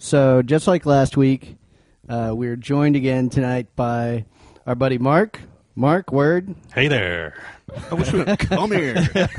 So just like last week, we're joined again tonight by our buddy Mark. Mark, word. Hey there. I wish we could come here.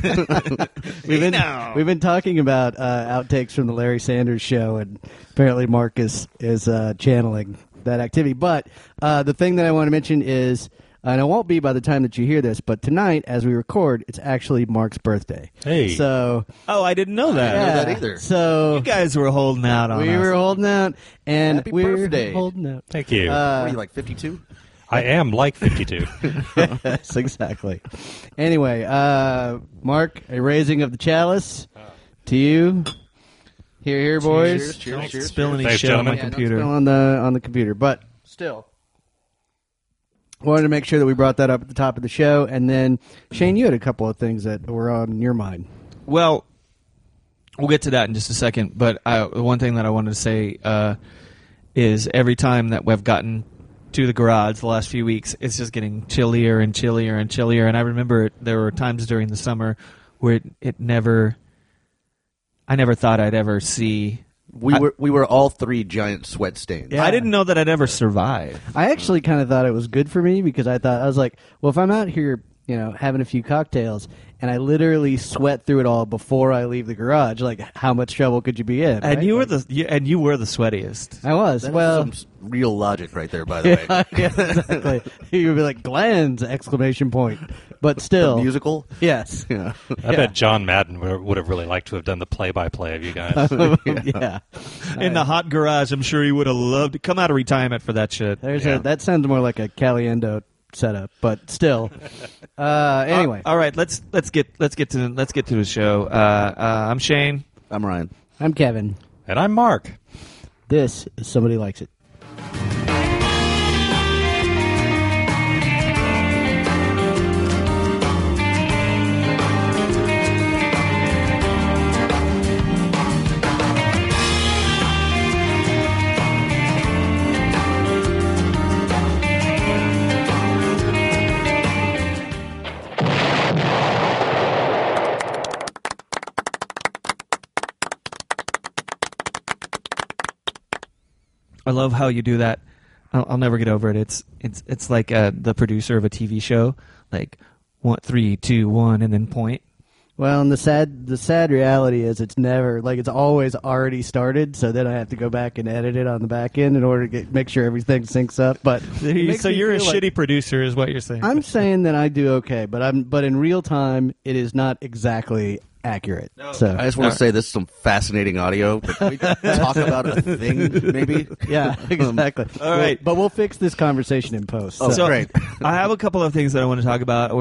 We've been talking about outtakes from the Larry Sanders Show, and apparently Mark is channeling that activity. But the thing that I want to mention is, and it won't be by the time that you hear this, but tonight, as we record, it's actually Mark's birthday. Hey. So, Oh, I didn't know that. I didn't know that either. So You guys were holding out on us. we were holding out, and Happy we're birthday. holding out. Thank you. What are you, like 52? I am like 52. Yes, exactly. Anyway, Mark, a raising of the chalice to you. Here, boys. Cheers. Spill any Thanks, shit on my gentlemen. Yeah, don't computer. spill on the computer, but still. Wanted to make sure that we brought that up at the top of the show, and then Shane, you had a couple of things that were on your mind. Well, we'll get to that in just a second, but one thing that I wanted to say is every time that we've gotten to the garage the last few weeks, it's just getting chillier and chillier and chillier, and I remember there were times during the summer where I never thought I'd ever see. We were all three giant sweat stains. Yeah. I didn't know that I'd ever survive. I actually kind of thought it was good for me because I was like, well, if I'm out here, having a few cocktails, and I literally sweat through it all before I leave the garage, like how much trouble could you be in? And right? you were the sweatiest. I was. That's well, some real logic right there, by the way. yeah, exactly. You would be like glands! Exclamation point. But still, The musical? yes, Yeah. I bet John Madden would have really liked to have done the play-by-play of you guys. yeah. In the hot garage, I'm sure he would have loved to come out of retirement for that shit. That sounds more like a Caliendo setup, but still. Anyway, All right, let's get to the show. I'm Shane. I'm Ryan. I'm Kevin. And I'm Mark. This is Somebody Likes It. I love how you do that. I'll never get over it. It's like the producer of a TV show, like 1, 3, 2, 1, and then point. Well, and the sad reality is it's never it's always already started. So then I have to go back and edit it on the back end in order to make sure everything syncs up. But So you're a shitty producer, is what you're saying. I'm saying that I do okay, but in real time it is not exactly accurate. So I just want to say this is some fascinating audio. Can we talk about a thing, maybe? yeah, exactly. All right. but we'll fix this conversation in post. Oh, So- great. I have a couple of things that I want to talk about.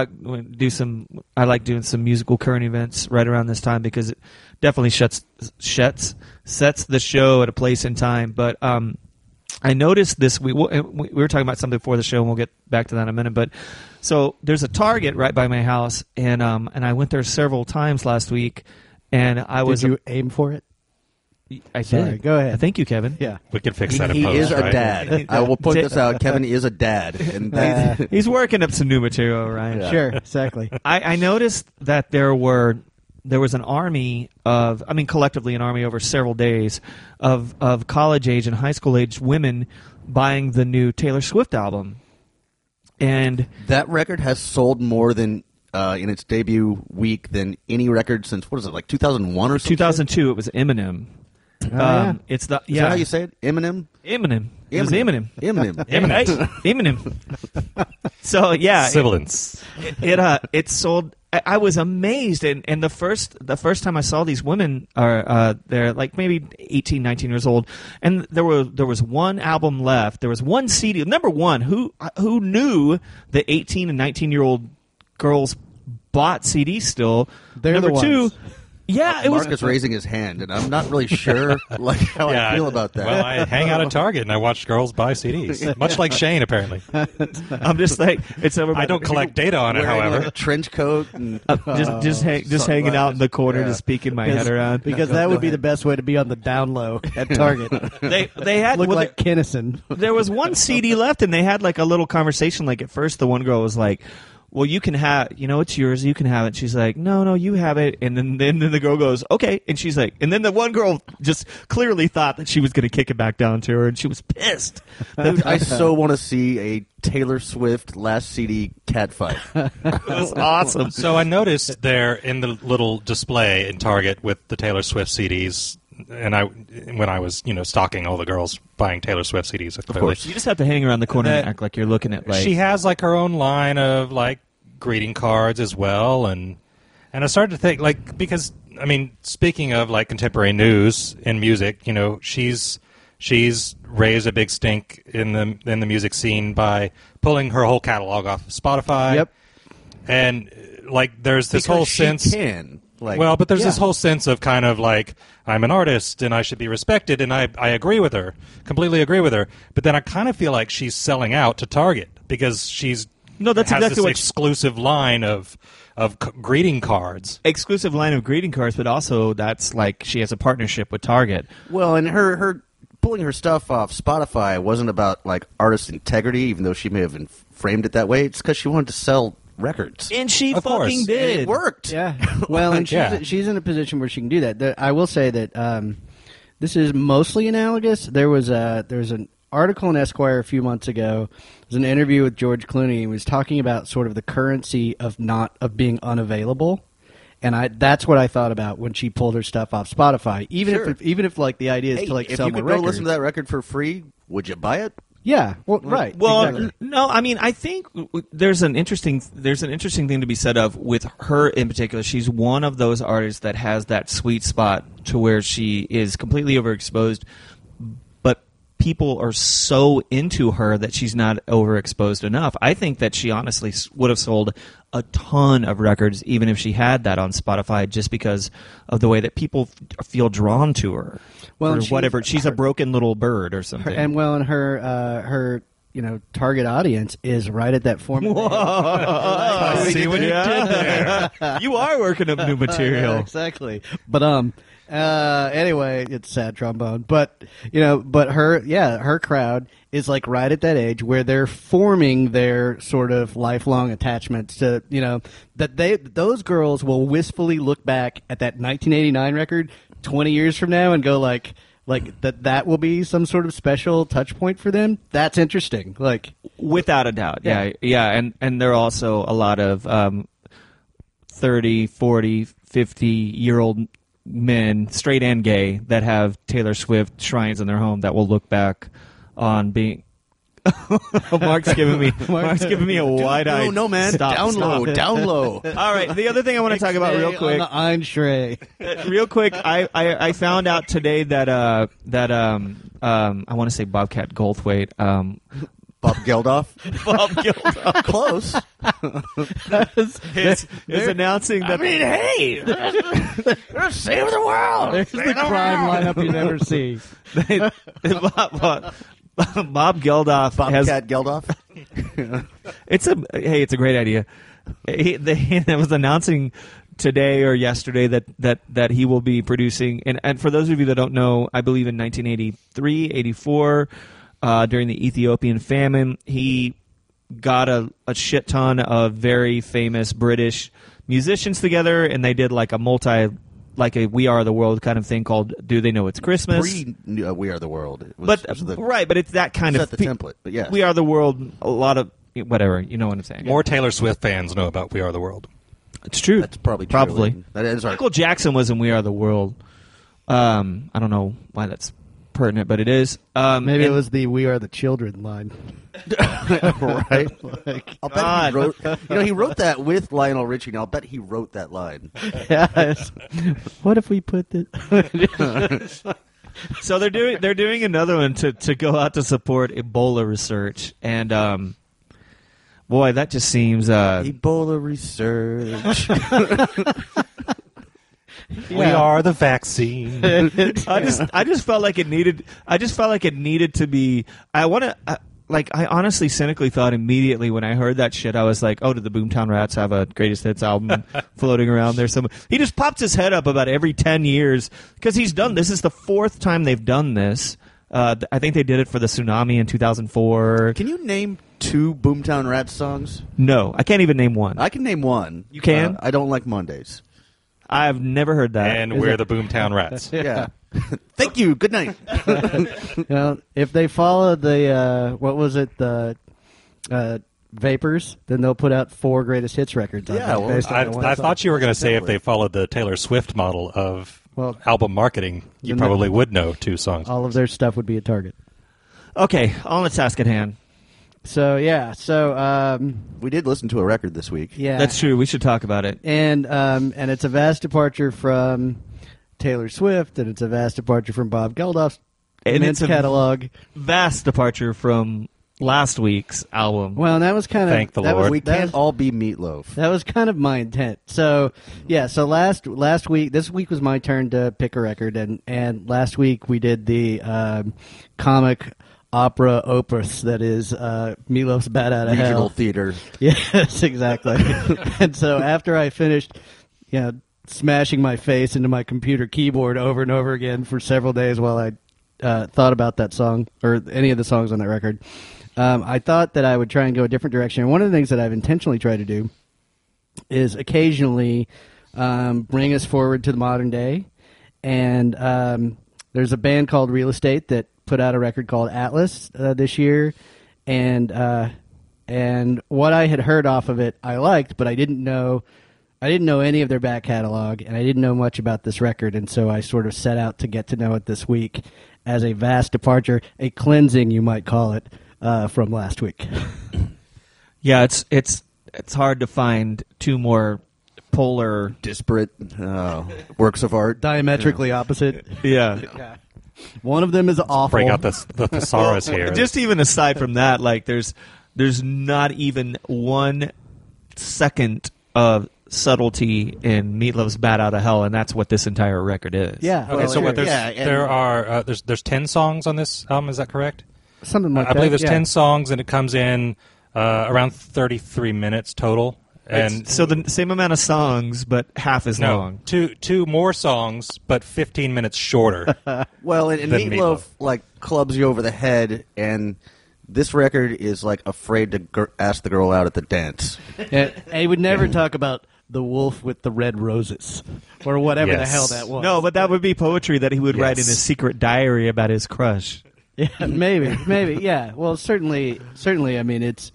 I like doing some musical current events right around this time because it definitely sets the show at a place in time. But I noticed this. We were talking about something before the show, and we'll get back to that in a minute. But so there's a Target right by my house, and I went there several times last week, and I was. Did you aim for it? I Sorry, did. go ahead. Thank you, Kevin. Yeah. We can fix that in He post, is a right? dad. I will point this out. Kevin is a dad. And He's working up some new material, Ryan. Yeah. Sure, exactly. I noticed that there was an army collectively an army over several days of college age and high school age women buying the new Taylor Swift album. And that record has sold more than in its debut week than any record since, what is it, like 2001 or something? 2002, it was Eminem. Yeah. It's the Is that how you say it? Eminem? Eminem. It was Eminem. Eminem. Eminem. So yeah, Sibilance. it sold. I was amazed, and the first time I saw these women they're like maybe 18, 19 years old, and there was one album left. There was one CD. Number one, who knew that 18 and 19-year-old girls bought CDs still? They're Number the two. ones. Yeah, it Mark was is raising his hand, and I'm not really sure how I feel about that. Well, I hang out at Target and I watch girls buy CDs, much like Shane, apparently. I'm just like it's over. I don't collect data on it, Wearing, however. like, a trench coat and just hanging out in the corner, Yeah. just peeking my head around. Because that would be the best way to be on the down low at Target. They had Look well, like Kinnison. there was one CD left, and they had like a little conversation. Like at first, the one girl was like, well, you can have, it's yours. You can have it. She's like, no, you have it. And then the girl goes, okay. And she's like, and then the one girl just clearly thought that she was going to kick it back down to her, and she was pissed. Dude, I so want to see a Taylor Swift last CD cat fight. It was awesome. So I noticed there in the little display in Target with the Taylor Swift CDs, and when I was stalking all the girls buying Taylor Swift CDs, Of course. You just have to hang around the corner and act like you're looking at she has like her own line of like greeting cards as well, and I started to think because I mean, speaking of like contemporary news in music, she's raised a big stink in the music scene by pulling her whole catalog off of Spotify. Yep. And like there's this Because whole she sense can. but there's this whole sense of kind of like, I'm an artist and I should be respected, and I agree with her, completely agree with her. But then I kind of feel like she's selling out to Target because that's has exactly this what exclusive line of greeting cards. exclusive line of greeting cards, but also that's like she has a partnership with Target. Well, and her pulling her stuff off Spotify wasn't about like artist integrity, even though she may have framed it that way. It's because she wanted to sell records. And she Of course. fucking did. And it worked. Yeah. Well, and she's in a position where she can do that. I will say that this is mostly analogous. There was an article in Esquire a few months ago. It was an interview with George Clooney. He was talking about sort of the currency of being unavailable. And that's what I thought about when she pulled her stuff off Spotify. Even if like the idea is to like if sell you more could go records. listen to that record for free, would you buy it? Yeah. Well, right. Well, exactly. no, I mean, I think there's an interesting thing to be said of with her in particular. She's one of those artists that has that sweet spot to where she is completely overexposed, but people are so into her that she's not overexposed enough. I think that she honestly would have sold a ton of records even if she had that on Spotify, just because of the way that people feel drawn to her. Well, or and whatever. She's a broken little bird or something. Her target audience is right at that formative age. I see what you did there. You are working up new material. Yeah, exactly. But anyway, it's sad trombone. But her crowd is like right at that age where they're forming their sort of lifelong attachments to those girls will wistfully look back at that 1989 record 20 years from now and go like that will be some sort of special touch point for them. That's interesting. Like without a doubt. Yeah. And there are also a lot of 30, 40, 50-year-old men, straight and gay, that have Taylor Swift shrines in their home that will look back on being Mark's giving me a wide-eyed. No, man. Stop, down stop. low, down low. All right. The other thing I want to talk about real quick. On the Einschrei. Real quick, I found out today that I want to say Bobcat Goldthwait. Bob Geldof. Bob Geldof. Close. is announcing that. I mean, hey, Save the world. There's the crime lineup you never see. Bob Geldof Bobcat Geldof. It's a great idea. It was announcing today or yesterday that he will be producing, and for those of you that don't know, I believe in 1983, 84, during the Ethiopian famine, he got a shit ton of very famous British musicians together, and they did like a We Are the World kind of thing called Do They Know It's Christmas? We Are the World. But it's that kind of the template. But yes. We Are the World, a lot of whatever, you know what I'm saying. More Taylor Swift fans know about We Are the World. It's true. That's probably true. Probably. That is our Michael Jackson was in We Are the World. I don't know why that's pertinent, but it is. Maybe it was the "We Are the Children" line. right. I'll bet he wrote. He wrote that with Lionel Richie. And I'll bet he wrote that line. Yes. What if we put this? So they're doing another one to go out to support Ebola research, and boy, that just seems Ebola research. We are the vaccine. I just felt like it needed. I just felt like it needed to be. I honestly cynically thought immediately when I heard that shit, I was like, oh, did the Boomtown Rats have a greatest hits album floating around there somewhere? He just pops his head up about every 10 years because he's done this. Is the fourth time they've done this. I think they did it for the tsunami in 2004. Can you name 2 Boomtown Rats songs? No, I can't even name one. I can name one. You can? I don't like Mondays. I've never heard that. And we're the Boomtown Rats. Yeah. Thank you. Good night. If they follow the what was it, the Vapors, then they'll put out 4 greatest hits records. Yeah, well, based on I that one I song. thought you were going to say if Exactly. they followed the Taylor Swift model of Well, album marketing, you then probably would know 2 songs. all of their stuff would be at Target. Okay, on the task at hand. So We did listen to a record this week. yeah, That's true. We should talk about it. and it's a vast departure from Taylor Swift, and it's a vast departure from Bob Geldof's And immense it's a catalog. Vast departure from last week's album. Well, and that was kind of Thank the that Lord. Was, We that can't was- all be Meatloaf. That was kind of my intent. So yeah, so last week, this week was my turn to pick a record, and last week we did the comic opera opus that is Meatloaf's Bat Out of Regional Hell. theater. Yes, exactly. And so after I finished, smashing my face into my computer keyboard over and over again for several days while I thought about that song or any of the songs on that record, I thought that I would try and go a different direction. And one of the things that I've intentionally tried to do is occasionally bring us forward to the modern day. And there's a band called Real Estate that put out a record called Atlas this year. And what I had heard off of it, I liked, but I didn't know any of their back catalog, and I didn't know much about this record, and so I sort of set out to get to know it this week as a vast departure, a cleansing, you might call it, from last week. Yeah, it's hard to find 2 more polar. Disparate works of art. Diametrically opposite. Yeah. One of them is awful. Break out the thesaurus here. Just even aside from that, like there's not even 1 second of subtlety in Meatloaf's Bat Out of Hell, and that's what this entire record is. Yeah. Okay, well, so sure. what? and- There are there's 10 songs on this album. Is that correct? Something like I that. believe there's yeah. 10 songs, and it comes in around 33 minutes total. And So the same amount of songs, but half as no, long. two more songs, but 15 minutes shorter. Well, and Than Meatloaf, Meatloaf. clubs you over the head, and this record is, afraid to ask the girl out at the dance. And he would never talk about the wolf with the red roses or whatever the Yes. hell that was. No, but that would be poetry that he would write in Yes. his secret diary about his crush. Yeah, maybe, yeah. Well, certainly. I mean, it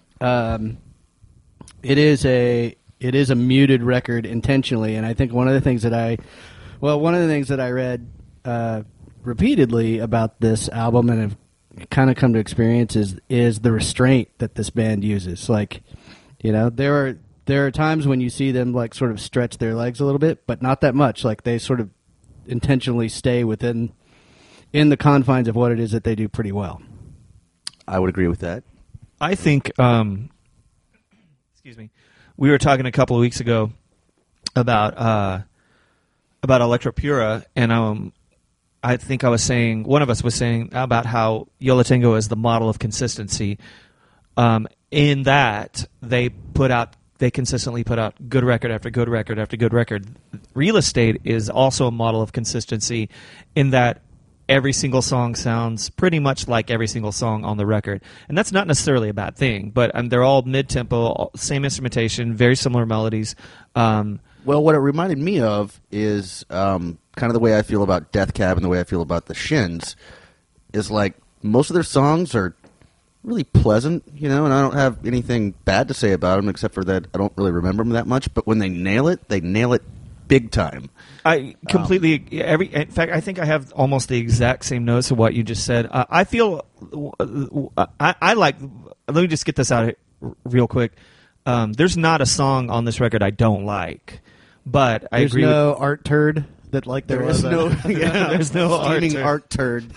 is a muted record intentionally, and I think one of the things that I read repeatedly about this album and have kind of come to experience is the restraint that this band uses. Like, there are times when you see them sort of stretch their legs a little bit, but not that much. Like they sort of intentionally stay in the confines of what it is that they do pretty well. I would agree with that. I think, excuse me, we were talking a couple of weeks ago about Electropura, and I think I was saying, one of us was saying about how Yo La Tengo is the model of consistency. In that they consistently put out good record after good record after good record. Real Estate is also a model of consistency in that every single song sounds pretty much like every single song on the record. And that's not necessarily a bad thing, but they're all mid-tempo, same instrumentation, very similar melodies. Well, what it reminded me of is kind of the way I feel about Death Cab and the way I feel about the Shins is most of their songs are really pleasant, and I don't have anything bad to say about them except for that I don't really remember them that much. But when they nail it big time. I completely in fact, I think I have almost the exact same notes of what you just said. I feel I like. Let me just get this out real quick. There's not a song on this record I don't like, but I There's agree. no art turd that there There was is no There's no art steaming turd. art turd.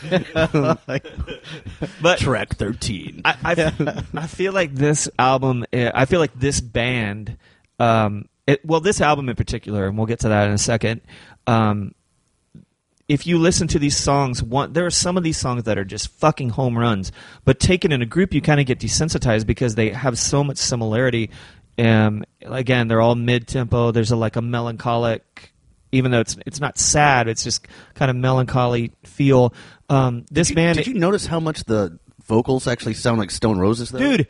but Track 13. I feel like this album. I feel like this band. This album in particular, and we'll get to that in a second. If you listen to these songs, there are some of these songs that are just fucking home runs. But taken in a group, you kind of get desensitized because they have so much similarity. Again, they're all mid-tempo. There's a melancholic, even though it's not sad, it's just kind of melancholy feel. This band. Did you notice how much the vocals actually sound like Stone Roses, though? Dude,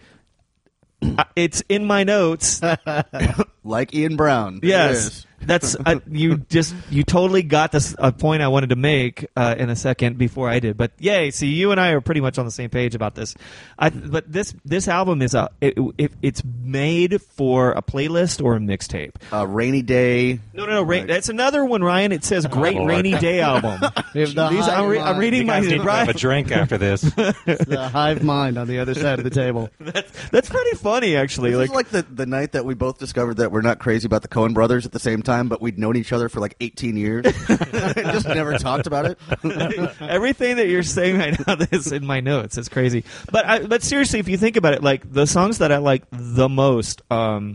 it's in my notes. Like Ian Brown. Yes, that's you totally got this a point I wanted to make in a second before I did. But yay! See, you and I are pretty much on the same page about this. But this album is it's made for a playlist or a mixtape. Rainy Day. No. That's another one, Ryan. It says "Great Rainy Day Album." I'm reading You my guys need to have a drink after this. The hive mind on the other side of the table. That's pretty funny, actually. This is like the night that we both discovered that we're not crazy about the Coen brothers at the same time, but we'd known each other for like 18 years. Just never talked about it. Everything that you're saying right now is in my notes. It's crazy. But seriously, if you think about it, like the songs that I like the most on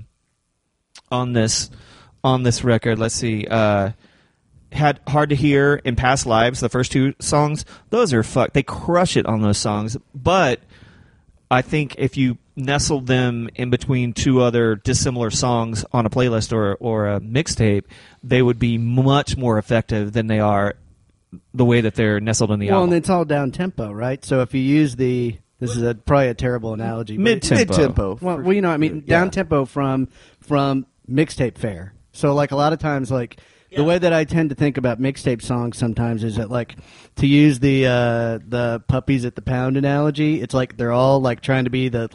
this record, let's see, had Hard to Hear in Past Lives, the first two songs, those are they crush it on those songs. But I think if you nestled them in between two other dissimilar songs on a playlist or a mixtape, they would be much more effective than they are the way that they're nestled in the album. Well, and it's all down tempo, right? So if you use this is probably a terrible analogy. Mid-tempo. Well, you know, I mean, down tempo from mixtape fare. So like a lot of times, like the way that I tend to think about mixtape songs sometimes is that, like, to use the puppies at the pound analogy, it's like they're all like trying to be the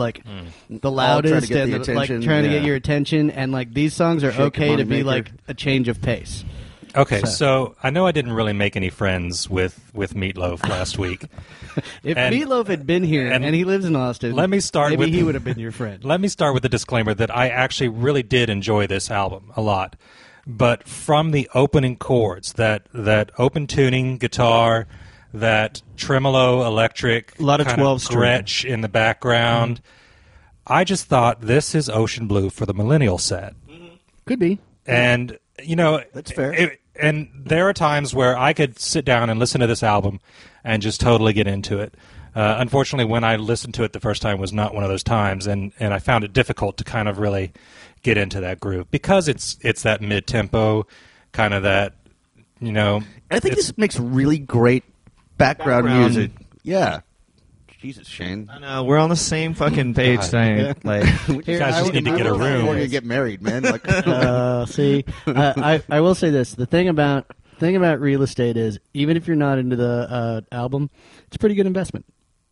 loudest and trying to get your attention, and like these songs are okay to be like a change of pace. Okay, so I know I didn't really make any friends with Meatloaf last week. If Meatloaf had been here and he lives in Austin, maybe he would have been your friend. Let me start with the disclaimer that I actually really did enjoy this album a lot. But from the opening chords, that open tuning guitar, that tremolo electric, a lot of 12 Gretsch in the background, I just thought this is Ocean Blue for the millennial set. Could be. And, you know, that's fair. And there are times where I could sit down and listen to this album and just totally get into it. Unfortunately, when I listened to it the first time was not one of those times, and I found it difficult to kind of really get into that groove because it's that mid-tempo kind of that, you know. I think this makes really great background music. Yeah. Jesus, Shane. I know, we're on the same fucking page tonight. Like, you guys just need to get a room. Before you get married, man. Like, see, I will say this: the thing about real estate is, even if you're not into the album, it's a pretty good investment.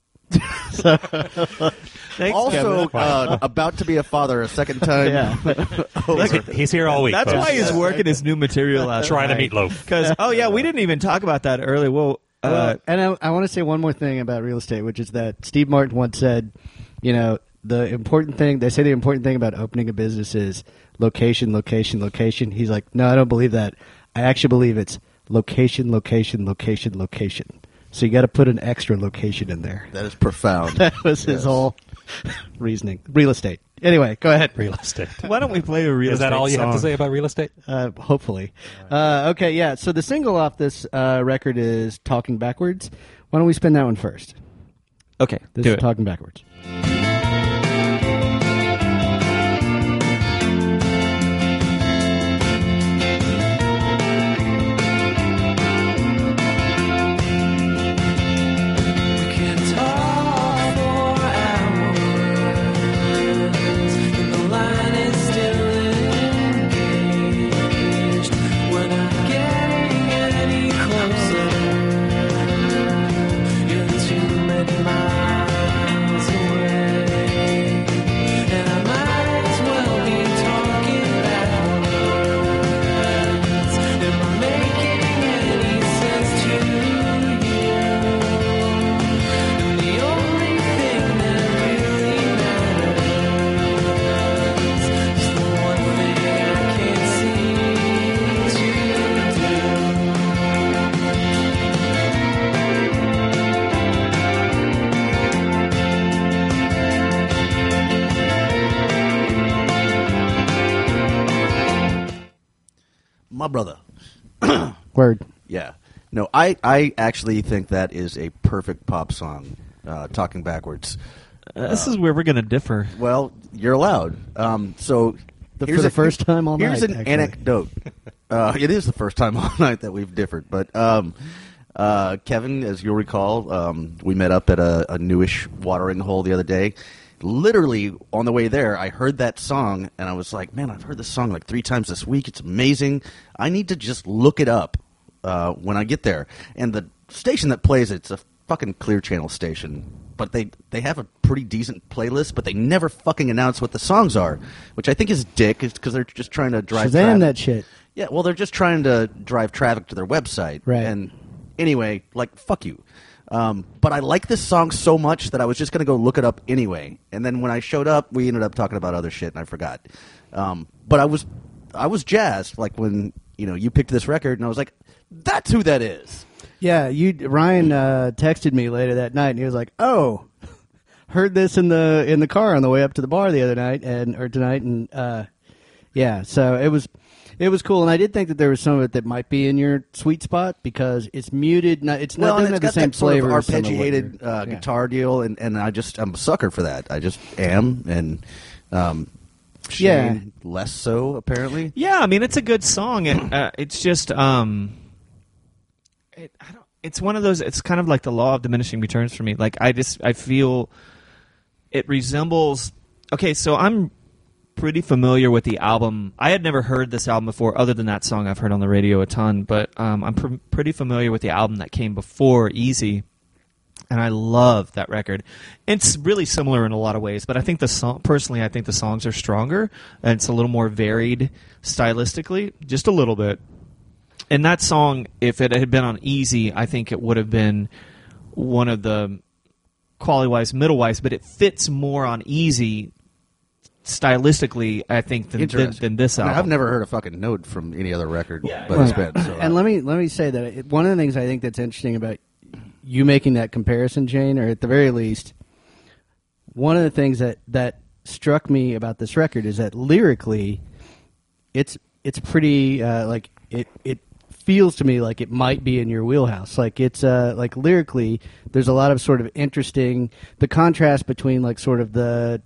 So, thanks, also, about to be a father a second time. Yeah. He's here all week. That's folks. why he's working his new material last Try night. the Meatloaf. Because we didn't even talk about that earlier. Well, and I want to say one more thing about real estate, which is that Steve Martin once said, you know, the important thing about opening a business is location, location, location. He's like, no, I don't believe that. I actually believe it's location, location, location, location. So you got to put an extra location in there. That is profound. That was his whole reasoning. Real estate. Anyway, go ahead. Real estate. why don't we play a real estate Is that all you have to song? say about real estate? Hopefully. Okay, yeah. So the single off this record is Talking Backwards. Why don't we spin that one first? Okay, This do is it. Talking Backwards. My brother. Word. Yeah. No, I actually think that is a perfect pop song, Talking Backwards. This is where we're going to differ. Well, you're allowed. So For the first time all here's night. an actually. anecdote. It is the first time all night that we've differed, but Kevin, as you'll recall, we met up at a newish watering hole the other day. Literally on the way there, I heard that song, and I was like, man, I've heard this song like 3 times this week. It's amazing. I need to just look it up when I get there. And the station that plays it's a fucking Clear Channel station. But they have a pretty decent playlist, but they never fucking announce what the songs are, which I think is dick, because they're just trying to drive Shazam traffic. that shit. Yeah, well, they're just trying to drive traffic to their website. Right. And anyway, like, fuck you. But I like this song so much that I was just going to go look it up anyway. And then when I showed up, we ended up talking about other shit, and I forgot. But I was jazzed, like when you picked this record, and I was like, that's who that is. Yeah, Ryan texted me later that night, and he was like, "Oh, heard this in the car on the way up to the bar the other night or tonight," and yeah, so it was cool, and I did think that there was some of it that might be in your sweet spot because it's muted. It's not doesn't have the same flavor. Sort of arpeggiated guitar deal, and I'm a sucker for that. I just am, and Shane less so apparently. Yeah, I mean it's a good song. It's just it's one of those. It's kind of like the law of diminishing returns for me. Like I feel it resembles. Okay, so I'm pretty familiar with the album. I had never heard this album before, other than that song I've heard on the radio a ton. But I'm pretty familiar with the album that came before Easy, and I love that record. It's really similar in a lot of ways, but I think the songs are stronger, and it's a little more varied stylistically, just a little bit. And that song, if it had been on Easy, I think it would have been one of the quality-wise, middle-wise, but it fits more on Easy stylistically, I think, than this album. I've never heard a fucking note from any other record by this band. So and let me say that one of the things I think that's interesting about you making that comparison, Jane, or at the very least, one of the things that struck me about this record is that lyrically, it's pretty like it feels to me like it might be in your wheelhouse. Like it's like lyrically, there's a lot of sort of interesting the contrast between like sort of the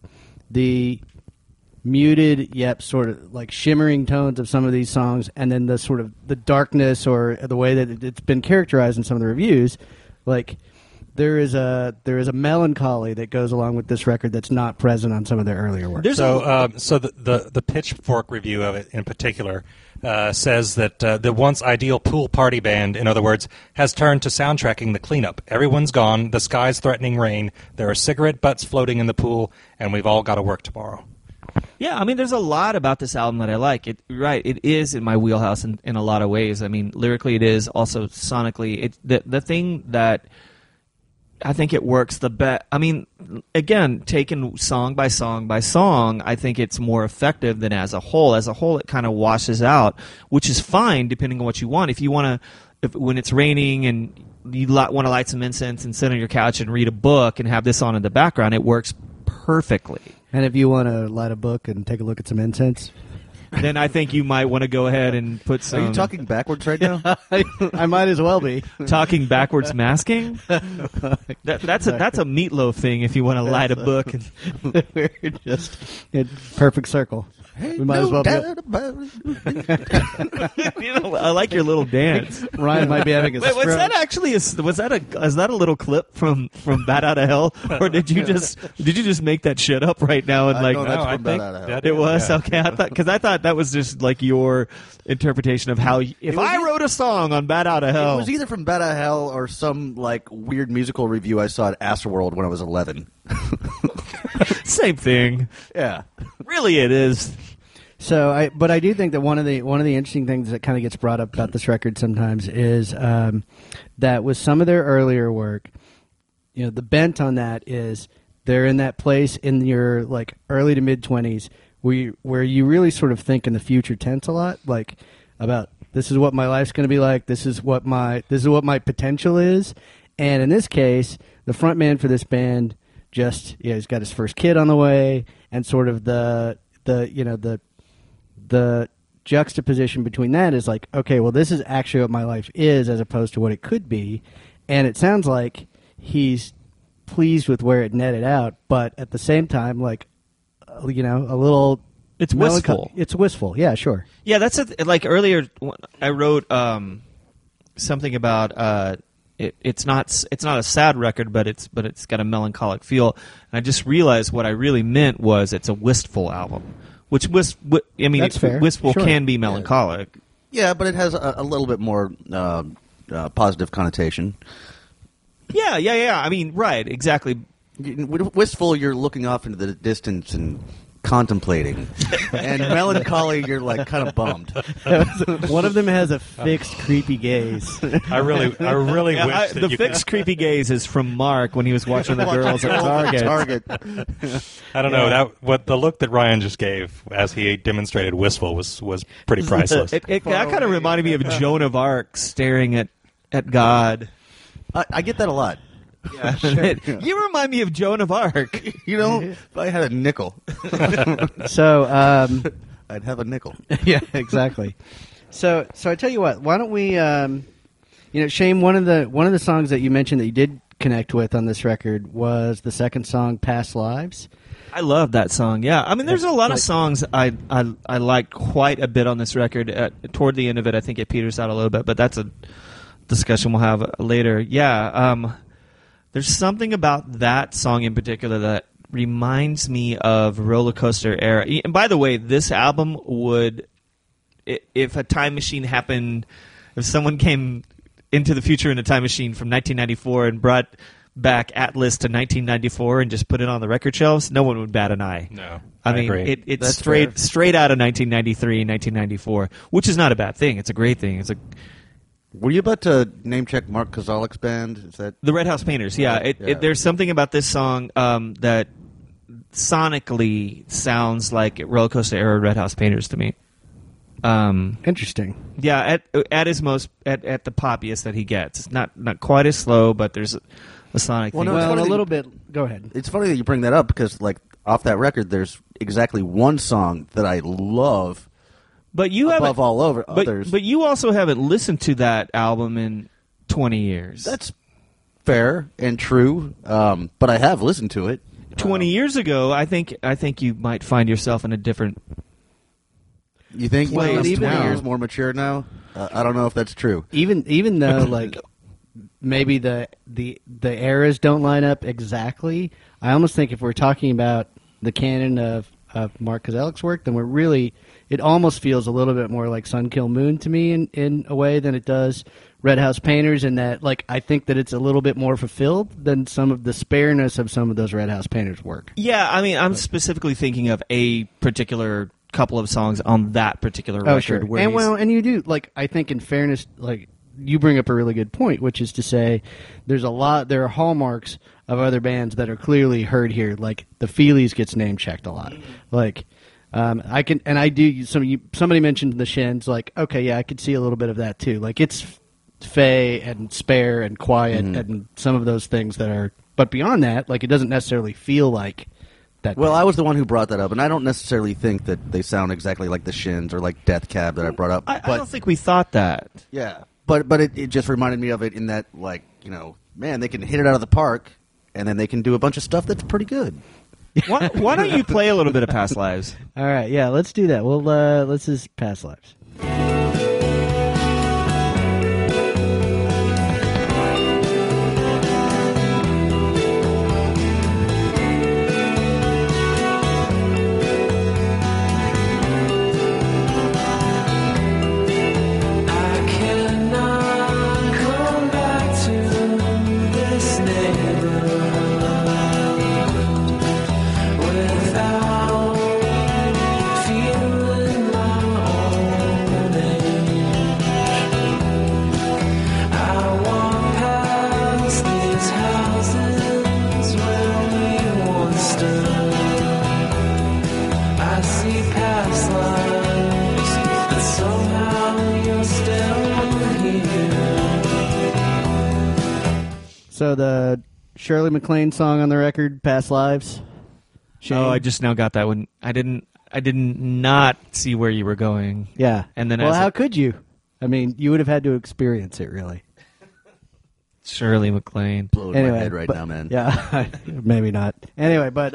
muted yep sort of like shimmering tones of some of these songs, and then the sort of the darkness or the way that it's been characterized in some of the reviews. Like there is a melancholy that goes along with this record that's not present on some of their earlier work. So the Pitchfork review of it in particular says that the once ideal pool party band, in other words, has turned to soundtracking the cleanup. Everyone's gone. The sky's threatening rain. There are cigarette butts floating in the pool, and we've all got to work tomorrow. Yeah, I mean, there's a lot about this album that I like. It is in my wheelhouse in a lot of ways. I mean, lyrically it is, also sonically. The thing that I think it works the best. I mean, again, taken song by song by song, I think it's more effective than as a whole. As a whole, it kind of washes out, which is fine depending on what you want. If you want to, when it's raining and you want to light some incense and sit on your couch and read a book and have this on in the background, it works perfectly. And if you want to light a book and take a look at some incense, then I think you might want to go ahead and put some... Are you talking backwards right now? I might as well be. Talking backwards masking? That's a Meatloaf thing if you want to light a book. We're just in perfect circle. We might as well be. I like your little dance. Ryan might be having a Wait, stroke. was that actually is that a little clip from Bat Out of Hell, or did you just make that shit up right now and like? No, that's I from think Bat Outta Hell. that- It was yeah. okay. I thought that was just like your interpretation of how if I wrote a song on Bat Out of Hell. It was either from Bat Out of Hell or some like weird musical review I saw at Astroworld when I was 11. Same thing. Yeah. Really, it is. So, I do think that one of the interesting things that kind of gets brought up about this record sometimes is that with some of their earlier work, the bent on that is they're in that place in your like early to mid 20s where you really sort of think in the future tense a lot, like about this is what my life's going to be like, this is what my potential is, and in this case, the front man for this band just he's got his first kid on the way, and sort of the juxtaposition between that is like, okay, well, this is actually what my life is as opposed to what it could be. And it sounds like he's pleased with where it netted out, but at the same time, like, a little... It's wistful. It's wistful, yeah, sure. Yeah, that's like earlier I wrote something about it's not a sad record, but it's got a melancholic feel. And I just realized what I really meant was it's a wistful album, which That's fair. wistful Sure. can be melancholic. Yeah, but it has a little bit more positive connotation. Yeah. I mean, right, exactly. Wistful, you're looking off into the distance and contemplating, and melancholy, you're like kind of bummed. One of them has a fixed, creepy gaze. I really wish that The you fixed creepy gaze is from Mark when he was watching the girls at Target. I don't know what the look that Ryan just gave as he demonstrated wistful was pretty priceless. That kind of reminded me of Joan of Arc staring at God. I get that a lot. You remind me of Joan of Arc. You know, if I had a nickel, So, I'd have a nickel. yeah, exactly. So I tell you what. Why don't we? Shane, one of the songs that you mentioned that you did connect with on this record was the second song, "Past Lives." I love that song. Yeah, I mean, there's a lot of songs I liked quite a bit on this record. Toward the end of it, I think it peters out a little bit, but that's a discussion we'll have later. Yeah. There's something about that song in particular that reminds me of Roller Coaster Era. And by the way, this album would, if a time machine happened, if someone came into the future in a time machine from 1994 and brought back Atlas to 1994 and just put it on the record shelves, no one would bat an eye. No, I mean, agree. it's That's straight out of 1993, 1994, which is not a bad thing. It's a great thing. Were you about to name check Mark Kozalik's band? Is that The Red House Painters, yeah. There's something about this song that sonically sounds like Roller Coaster Era Red House Painters to me. Interesting. Yeah, at his most, at the poppiest that he gets. It's not quite as slow, but there's a sonic Well, thing. no, it's Well, funny a that little bit. Go ahead. It's funny that you bring that up because, like, off that record, there's exactly one song that I love but you above haven't, all over others. But you also haven't listened to that album in 20 years. That's fair and true, but I have listened to it. 20 years ago. I think you might find yourself in a different. You think Well, I'm even 20 now- years more mature now? I don't know if that's true. Even though like maybe the eras don't line up exactly, I almost think if we're talking about the canon of Mark Kozalik's work, then it almost feels a little bit more like Sun Kill Moon to me in a way than it does Red House Painters, in that like I think that it's a little bit more fulfilled than some of the spareness of some of those Red House Painters work. Yeah, I mean, I'm specifically thinking of a particular couple of songs on that particular record. Oh, sure. Where And he's- and you do, like, I think in fairness, like, you bring up a really good point, which is to say there are hallmarks of other bands that are clearly heard here. Like, the Feelies gets name checked a lot. Like, somebody mentioned the Shins, like, okay, yeah, I could see a little bit of that too. Like, it's Fey and Spare and Quiet and some of those things that are, but beyond that, like, it doesn't necessarily feel like that. Well, band. I was the one who brought that up, and I don't necessarily think that they sound exactly like the Shins or like Death Cab that I brought up. I but don't think we thought that. yeah, but it just reminded me of it in that, like, man, they can hit it out of the park, and then they can do a bunch of stuff that's pretty good. Why don't you play a little bit of Past Lives? All right, yeah, let's do that. Well, let's just Past Lives. So the Shirley MacLaine song on the record, "Past Lives." Shane? Oh, I just now got that one. I didn't not see where you were going. Yeah. And then well, as how a- could you? I mean, you would have had to experience it, really. Shirley MacLaine. Blowing Anyway, my head right but- now, man. Yeah, maybe not. Anyway, but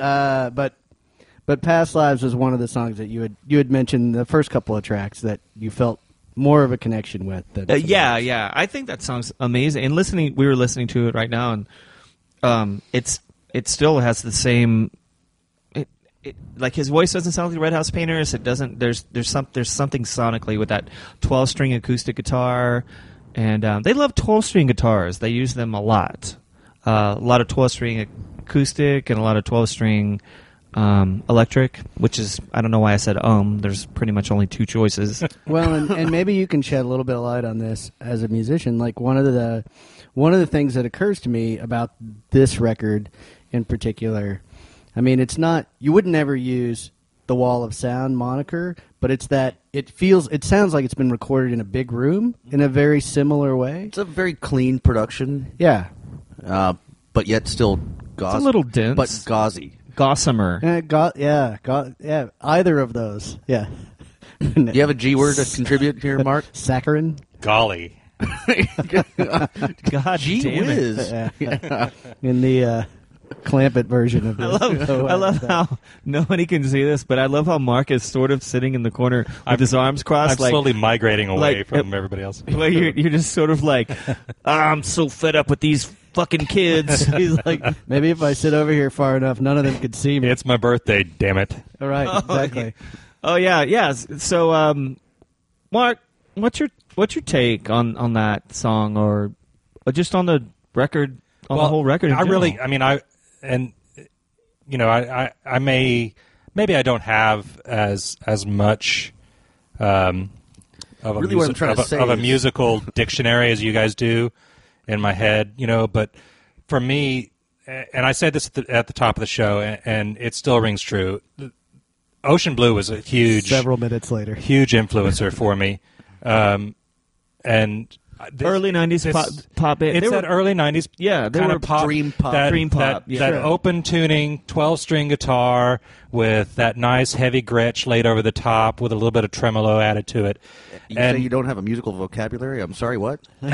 "Past Lives" was one of the songs that you had mentioned the first couple of tracks that you felt more of a connection with. Than yeah. I think that song's amazing. And we were listening to it right now, and it still has the same. Like his voice doesn't sound like Red House Painters. It doesn't. There's something sonically with that 12-string acoustic guitar, and they love 12-string guitars. They use them a lot of 12-string acoustic and a lot of 12-string electric. Which is, I don't know why I said There's pretty much only two choices. Well, and maybe you can shed a little bit of light on this as a musician. Like one of the things that occurs to me about this record in particular. I mean, it's not, you would never use the Wall of Sound moniker, but it's that it sounds like it's been recorded in a big room in a very similar way. It's a very clean production, Yeah. but yet still gauzy. It's a little dense. But gauzy. Gossamer. Yeah. Either of those. Yeah. Do you have a G word to contribute here, Mark? Saccharin? Golly. God Gee damn it. whiz. Yeah. In the Clampett version of this. I love how nobody can see this, but I love how Mark is sort of sitting in the corner with his arms crossed. I'm slowly migrating away like, from everybody else. Well, you're just sort of like, I'm so fed up with these fucking kids. He's like, maybe if I sit over here far enough, none of them could see me. It's my birthday, damn it. All right, exactly. Oh yeah. So, Mark, what's your take on that song, or just on the record, on the whole record? Maybe I don't have as much of a Really what I'm trying to say of a is- musical dictionary as you guys do in my head, but for me, and I said this at the top of the show, and it still rings true. Ocean Blue was a huge, Several minutes later. huge influencer for me, and Early 90s pop band. It's that early 90s, Yeah, they kind were of pop, dream pop. Dream pop, that, yeah. that open tuning 12-string guitar with that nice heavy Gretsch laid over the top with a little bit of tremolo added to it. You say you don't have a musical vocabulary? I'm sorry, what? He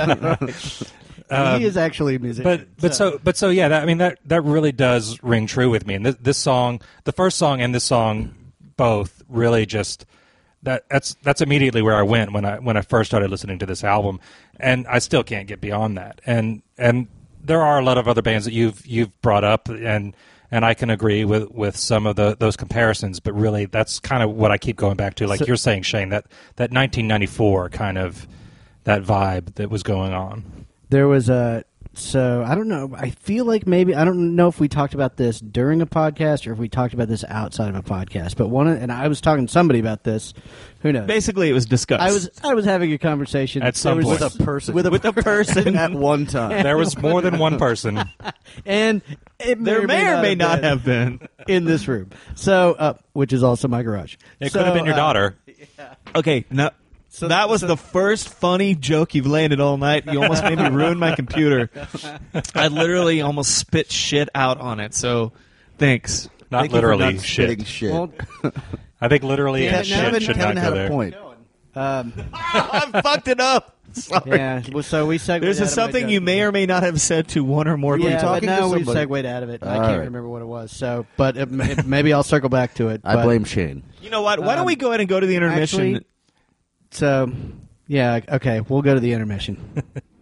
is actually a musician. So yeah, that really does ring true with me. And this song, the first song and this song, both really just that's immediately where I went when I first started listening to this album, and I still can't get beyond that. And there are a lot of other bands that you've brought up, and I can agree with some of those comparisons. But really, that's kind of what I keep going back to. Like you're saying, Shane, that 1994 kind of that vibe that was going on. There was so I don't know. I feel like maybe I don't know if we talked about this during a podcast or if we talked about this outside of a podcast. But and I was talking to somebody about this. Who knows? Basically, it was discussed. I was having a conversation At some There was point. With a person. with a person, at one time. There was more than one person. and it there may or may not have been. in this room. So, which is also my garage. It could have been your daughter. Okay, no. That was the first funny joke you've landed all night. You almost made me ruin my computer. I literally almost spit shit out on it. So, thanks. Not Thank you for literally not shit. spitting shit. Well, I think literally Yeah, and shit Kevin, should Kevin not had go a there. point. I fucked it up. Sorry. yeah. Well, so we segued. There's out of my something joke. you may or may not have said to one or more people. Yeah, but talking to now we somebody. segued out of it. I All can't right. remember what it was. So, but maybe I'll circle back to it. I but- blame Shane. You know what? Why don't we go ahead and go to the intermission? Actually, so, yeah, okay, we'll go to the intermission.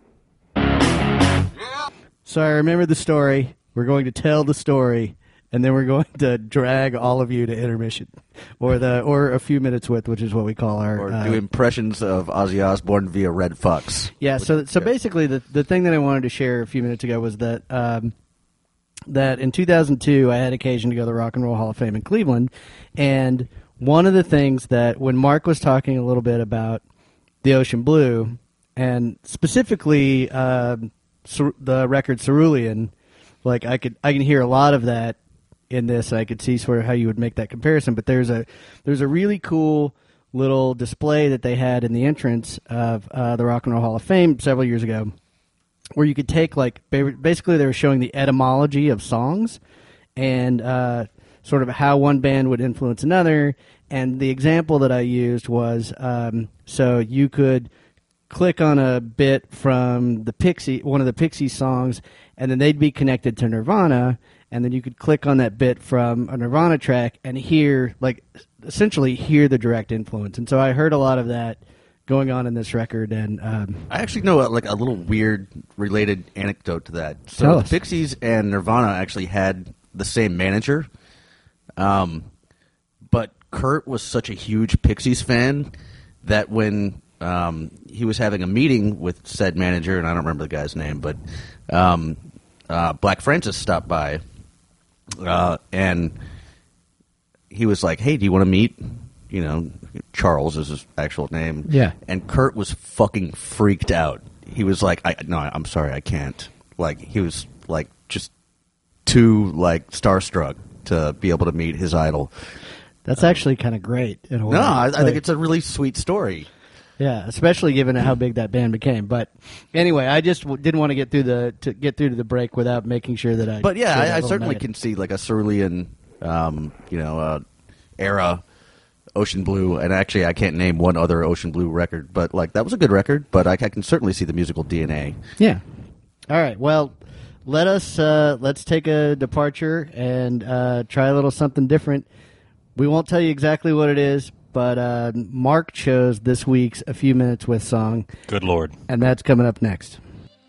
So I remember the story. We're going to tell the story, and then we're going to drag all of you to intermission, or a few minutes with, which is what we call our. Or do impressions of Ozzy Osbourne via Red Fucks. Yeah. So basically, the thing that I wanted to share a few minutes ago was that that in 2002 I had occasion to go to the Rock and Roll Hall of Fame in Cleveland, and one of the things that when Mark was talking a little bit about the Ocean Blue, and specifically the record Cerulean, like I can hear a lot of that in this. I could see sort of how you would make that comparison. But there's a really cool little display that they had in the entrance of the Rock and Roll Hall of Fame several years ago, where you could take basically they were showing the etymology of songs and sort of how one band would influence another. And the example that I used was so you could click on a bit from one of the Pixies songs, and then they'd be connected to Nirvana, and then you could click on that bit from a Nirvana track and essentially hear the direct influence. And so I heard a lot of that going on in this record, and I actually know like a little weird related anecdote to that. So Tell the us. Pixies and Nirvana actually had the same manager, but Kurt was such a huge Pixies fan that when he was having a meeting with said manager, and I don't remember the guy's name, but Black Francis stopped by, and he was like, "Hey, do you want to meet?" You know, Charles is his actual name. Yeah. And Kurt was fucking freaked out. He was like, "No, I'm sorry, I can't." Like, he was like just too like starstruck to be able to meet his idol. that's actually kind of great in a way. No, I Like, think it's a really sweet story. yeah, especially given how big that band became. But anyway, I just didn't want to get through to the break without making sure that I. But yeah, shared that I little certainly nugget. can see like a Cerulean, era Ocean Blue, and actually I can't name one other Ocean Blue record, but like that was a good record. But I can certainly see the musical DNA. Yeah. All right. Well, let's take a departure and try a little something different. We won't tell you exactly what it is, but Mark chose this week's "A Few Minutes With" song, Good Lord. and that's coming up next.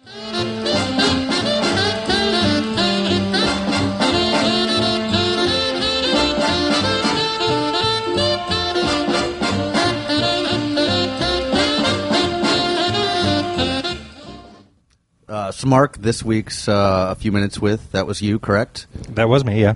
Smark, this week's A Few Minutes With, that was you, correct? That was me, yeah.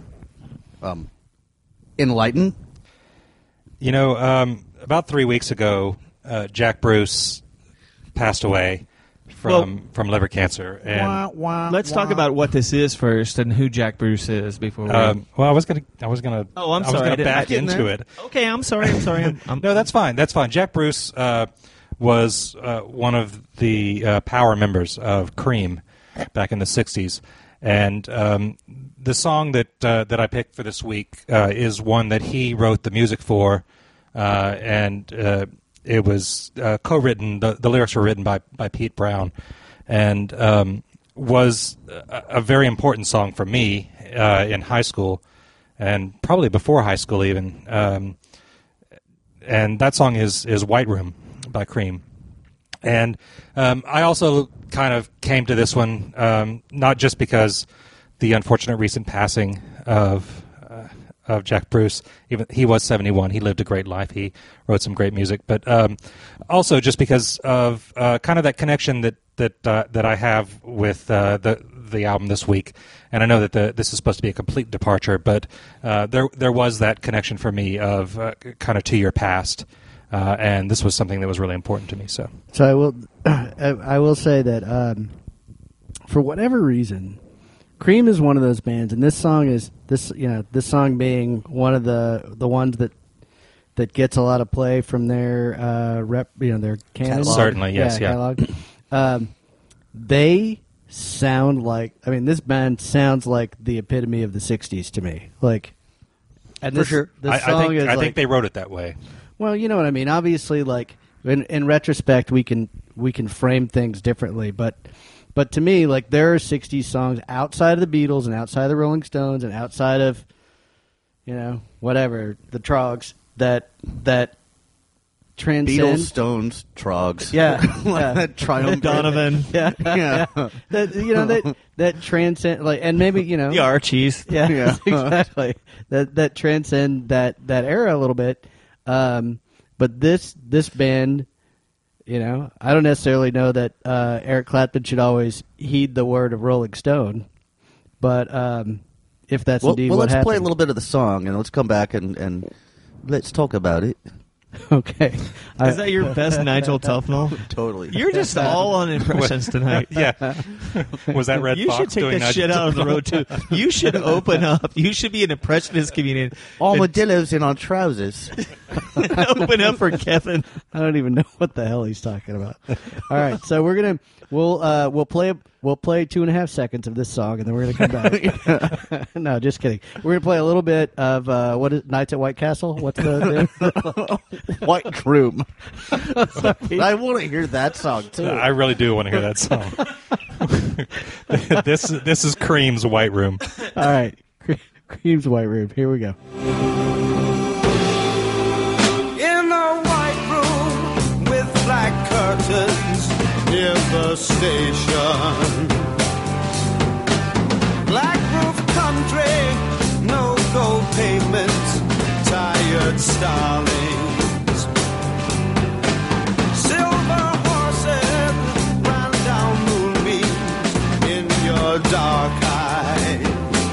Enlighten? You know, about 3 weeks ago, Jack Bruce passed away from liver cancer. And Let's talk about what this is first and who Jack Bruce is before we. well, I was gonna. Oh, I'm sorry. I was gonna back into it. Okay, I'm sorry. I'm No, that's fine. That's fine. Jack Bruce was one of the power members of Cream back in the '60s, and the song that I picked for this week is one that he wrote the music for, and it was co-written. The lyrics were written by Pete Brown, and was a very important song for me in high school, and probably before high school even. And that song is White Room by Cream. And I also kind of came to this one not just because the unfortunate recent passing of Jack Bruce. Even he was 71. He lived a great life. He wrote some great music, but also just because of kind of that connection that I have with the album this week. And I know that this is supposed to be a complete departure, but there was that connection for me of kind of to your past. And this was something that was really important to me. So I will say that for whatever reason, Cream is one of those bands, and this song being one of the ones that gets a lot of play from their their canon. Certainly, yes, yeah. Catalog. They sound like, this band sounds like the epitome of the '60s to me. Like, and For sure. This song is I like, think they wrote it that way. well, you know what I mean. Obviously, like in retrospect, we can frame things differently, but to me, like there are '60s songs outside of the Beatles and outside of the Rolling Stones and outside of whatever the Trogs that transcend. Beatles, Stones, Trogs. Yeah. Triumph. Donovan, Yeah, Yeah. that transcend, like, and maybe the Archies. yeah, Yeah. exactly. That transcend that era a little bit. But this band, I don't necessarily know that Eric Clapton should always heed the word of Rolling Stone, but if that's indeed what let's happened. play a little bit of the song, and let's come back and let's talk about it. Okay. Is that your best Nigel Tufnell? Totally. You're just all on impressions tonight. Yeah. Was that Red You Fox should take doing this that? shit out on the road too. You should open up. You should be an impressionist comedian. Armadillos in our trousers. Open up for Kevin. I don't even know what the hell he's talking about. All right, so we'll play 2.5 seconds of this song, and then we're gonna come back. No, just kidding. We're gonna play a little bit of what is Nights at White Castle. What's the White Room. I want to hear that song too. I really do want to hear that song. This is Cream's White Room. All right, Cream's White Room. Here we go. In a white room with black near the station. Black roof country, no gold pavement, tired starlings. Silver horses ran down moonbeams in your dark eyes.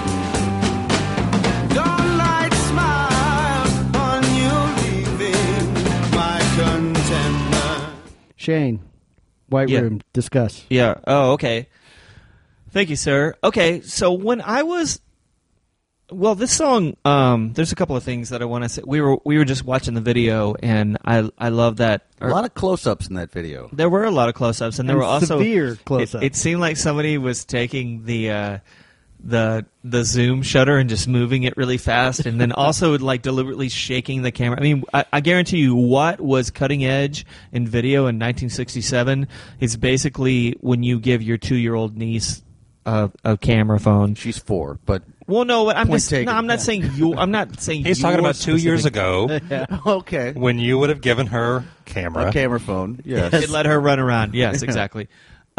Dawnlight smile on you, leaving my contentment. Shane, White Yeah. Room, discuss. Yeah. Oh, okay. Thank you, sir. Okay, so when I was, well, this song, there's a couple of things that I want to say. We were just watching the video, and I love that. A lot of close-ups in that video. There were a lot of close-ups, and there And were also severe close-ups. It seemed like somebody was taking the zoom shutter and just moving it really fast, and then also like deliberately shaking the camera. I mean, I guarantee you, what was cutting edge in video in 1967 is basically when you give your 2-year-old niece a camera phone. She's 4, but Well, no, I'm Point just taken. no, I'm not saying you. I'm not saying He's talking your about 2 years specific- ago okay. when you would have given her camera. A camera phone, yes. It let her run around. Yes, exactly.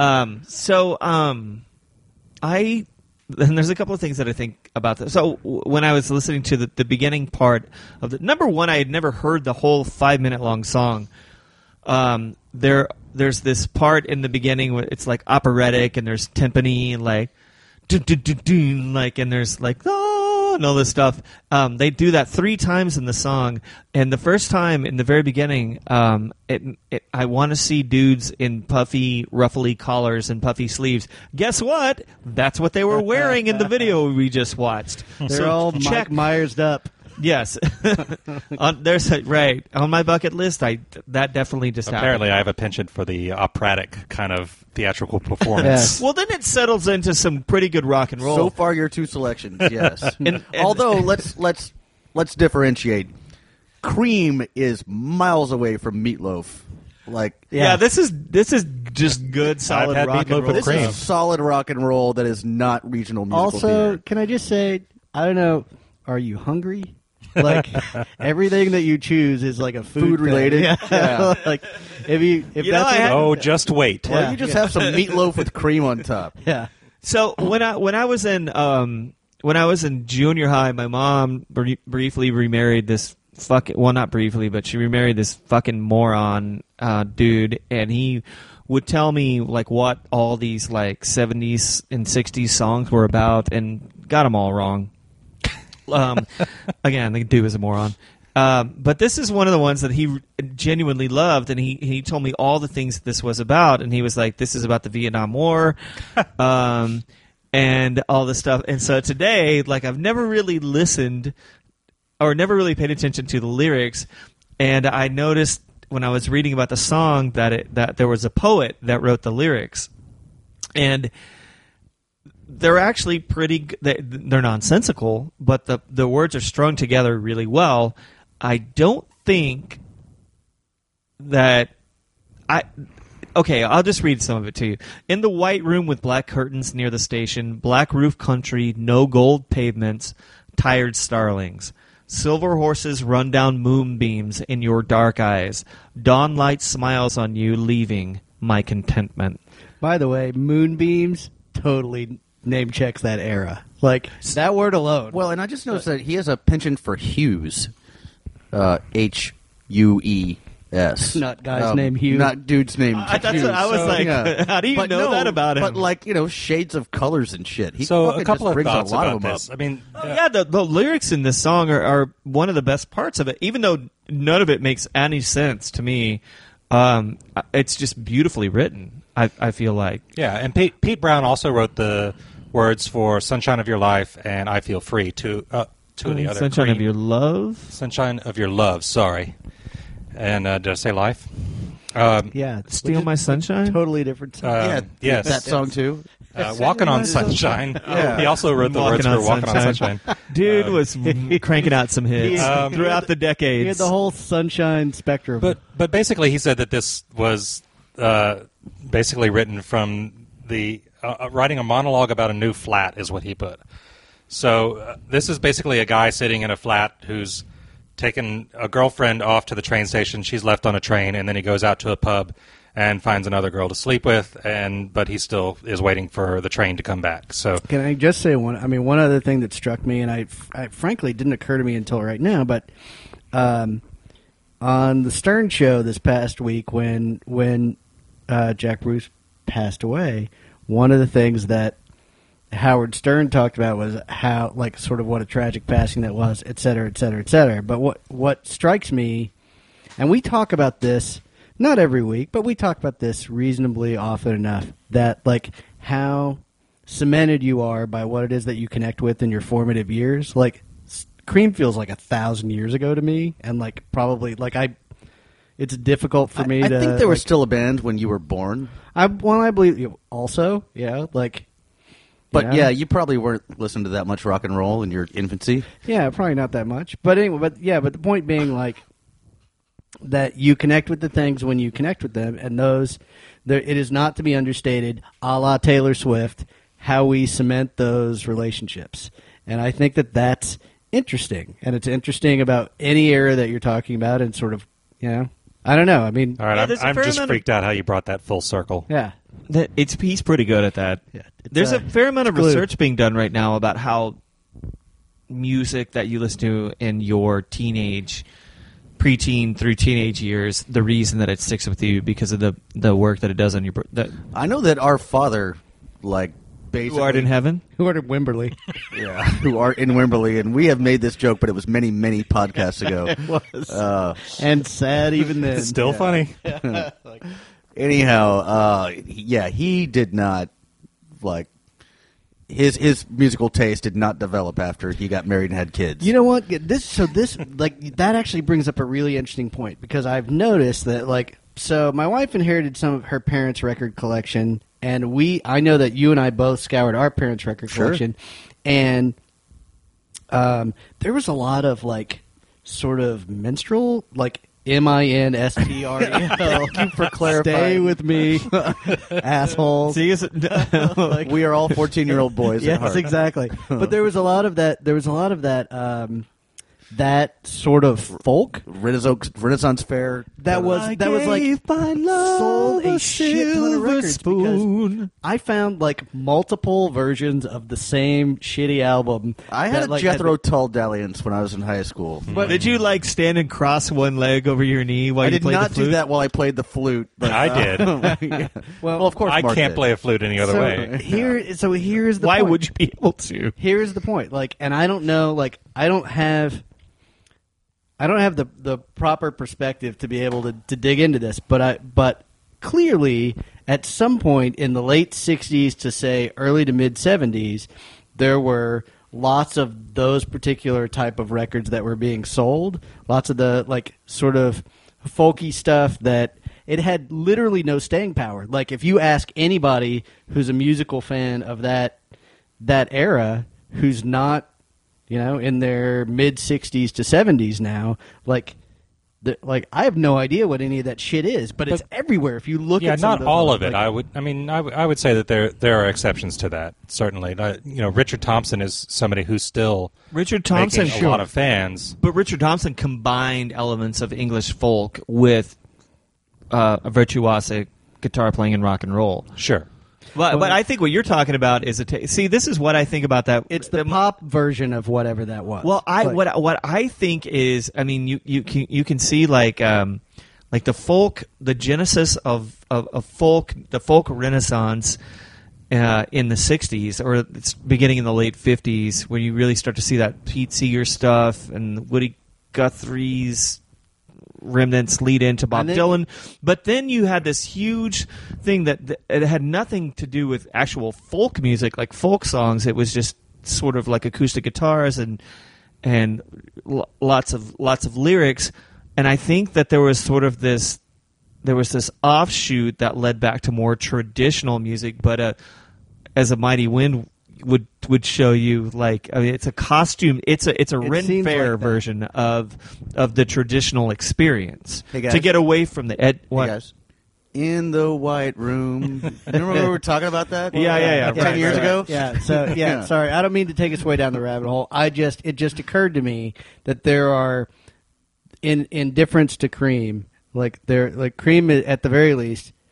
And there's a couple of things that I think about this. So when I was listening to the beginning part of the number one, I had never heard the whole 5-minute long song. There's this part in the beginning where it's like operatic, and there's timpani, and like, like, and there's like, oh, and all this stuff. They do that 3 times in the song, and the first time in the very beginning, I want to see dudes in puffy, ruffly collars and puffy sleeves. Guess what? That's what they were wearing in the video we just watched. They're So all check. Myers up. Yes, right on my bucket list. That definitely just Apparently, happened. I have a penchant for the operatic kind of theatrical performance. Well, then it settles into some pretty good rock and roll. So far, your 2 selections, yes. And- Although let's differentiate. Cream is miles away from Meatloaf. Like yeah, this is just good, solid had rock Meatloaf and roll. with this Cream. is solid rock and roll that is not regional musical Also, theater. can I just say, I don't know, are you hungry? Like everything that you choose is like a food thing. related? Yeah. Like if You know, that's I had- Oh, just wait. Or Yeah. you just have some meatloaf with cream on top. yeah. So when I was in junior high, my mom briefly remarried this not briefly, but she remarried this fucking moron dude, and he would tell me like what all these like 70s and 60s songs were about, and got them all wrong. Again, the dude was a moron. But this is one of the ones that he genuinely loved, and he told me all the things that this was about, and he was like, this is about the Vietnam War, and all this stuff. And so today, like, I've never really listened or never really paid attention to the lyrics, and I noticed when I was reading about the song that there was a poet that wrote the lyrics, and they're actually they're nonsensical, but the words are strung together really well. I don't think that I'll just read some of it to you. In the white room with black curtains near the station, black roof country, no gold pavements, tired starlings. Silver horses run down moonbeams in your dark eyes. Dawn light smiles on you, leaving my contentment. By the way, moonbeams totally name checks that era. Like that word alone. Well, and I just noticed that he has a penchant for hues. Hues. Not guy's name Hugh. Not dude's name That's Hughes. what I was like, how do you But know no, that about him? But like, shades of colors and shit. He So fucking a couple just of brings thoughts a lot about of them this. up. I mean, Yeah, the lyrics in this song are one of the best parts of it, even though none of it makes any sense to me. It's just beautifully written, I feel like. yeah, and Pete Brown also wrote the words for "Sunshine of Your Life" and "I Feel Free." Two of the other Sunshine Cream- of Your Love. "Sunshine of Your Love." Sorry, and did I say "Life"? yeah, Steal which is My Sunshine? Totally different song. Yeah, yes. that song too. "Walking on Sunshine." Yeah. He also wrote the words for "Walking on Sunshine." Dude was cranking out some hits Um, throughout the decades. He had the whole sunshine spectrum. But basically, he said that this was basically written from the writing a monologue about a new flat is what he put. So this is basically a guy sitting in a flat who's taken a girlfriend off to the train station. She's left on a train, and then he goes out to a pub and finds another girl to sleep with, but he still is waiting for the train to come back. So Can I just say one? I mean, one other thing that struck me, and I frankly didn't occur to me until right now, but on the Stern Show this past week, when Jack Bruce passed away, one of the things that Howard Stern talked about was how, like, sort of what a tragic passing that was, et cetera, et cetera, et cetera. But what strikes me, and we talk about this not every week, but we talk about this reasonably often enough, that, like, how cemented you are by what it is that you connect with in your formative years. Like, Cream feels like 1,000 years ago to me, and, like, probably, like, it's difficult for me I to... think they were like, still a band when you were born. I believe also, yeah, like... But yeah, you probably weren't listening to that much rock and roll in your infancy. Yeah, probably not that much. But anyway, but the point being, like, that you connect with the things when you connect with them, and it is not to be understated, a la Taylor Swift, how we cement those relationships. And I think that that's interesting. And it's interesting about any era that you're talking about, and sort of, I don't know. I mean, all right, Yeah, there's a I'm fair just amount of- freaked out how you brought that full circle. yeah. He's pretty good at that. Yeah, it's, There's a fair amount of glue. research being done right now about how music that you listen to in your preteen through teenage years, the reason that it sticks with you because of the work that it does on your I know that our father, like, basically... who art in heaven. Who ordered Wimberley? Yeah, who are in Wimberley, and we have made this joke, but it was many, many podcasts ago. It was. And sad even then. It's still funny. Anyhow, he did not, like, his musical taste did not develop after he got married and had kids. You know what? This like, that actually brings up a really interesting point, because I've noticed that, like, so my wife inherited some of her parents' record collection, and I know that you and I both scoured our parents' record Sure. collection, and there was a lot of, like, sort of minstrel, like, MINSTREL. Thank you for clarifying. Stay with me, assholes. See, We are all 14-year-old boys at Yes, heart. exactly. But there was a lot of that. There was a lot of that. That sort of folk Renaissance fair. that was like sold a shit ton of records, because I found, like, multiple versions of the same shitty album. I had that, a like, Jethro Tull dalliance when I was in high school. But- Did you, like, stand and cross one leg over your knee while I you did played not the flute? do that while I played the flute. But, I did. well, of course, I Mark can't did. play a flute any other so way. here's the Why point. would you be able to? Here's the point. Like, and I don't know. Like, I don't have the proper perspective to be able to dig into this, but clearly at some point in the late 60s to, say, early to mid 70s, there were lots of those particular type of records that were being sold, lots of the, like, sort of folky stuff that it had literally no staying power. Like, if you ask anybody who's a musical fan of that era, who's not, in their mid 60s to 70s now, like I have no idea what any of that shit is, but it's everywhere. If you look Yeah, at some not those all ones, of it. like- I would say that there are exceptions to that. Certainly, Richard Thompson is somebody who's still Richard Thompson, making a lot of fans. But Richard Thompson combined elements of English folk with a virtuosic guitar playing in rock and roll. Sure. But I think what you're talking about is see, this is what I think about that. it's the pop version of whatever that was. Well, Like, what I think is, I mean, you can see like the folk, the genesis of folk, the folk Renaissance in the '60s, or it's beginning in the late '50s, when you really start to see that Pete Seeger stuff and Woody Guthrie's remnants lead into Bob And then- Dylan. But then you had this huge thing that it had nothing to do with actual folk music, like folk songs. It was just sort of like acoustic guitars and lots of lyrics. And I think that there was this offshoot that led back to more traditional music, but as a Mighty Wind would show you, like, I mean, it's a costume. It's a Ren seems Fair like that. version of the traditional experience. Hey, guys. To get away from the Hey, what? guys. In the White Room. Remember when we were talking about that? Yeah. 10 years ago? Yeah. So yeah, Yeah. sorry, I don't mean to take us way down the rabbit hole. It just occurred to me that there are, in difference to Cream, like Cream at the very least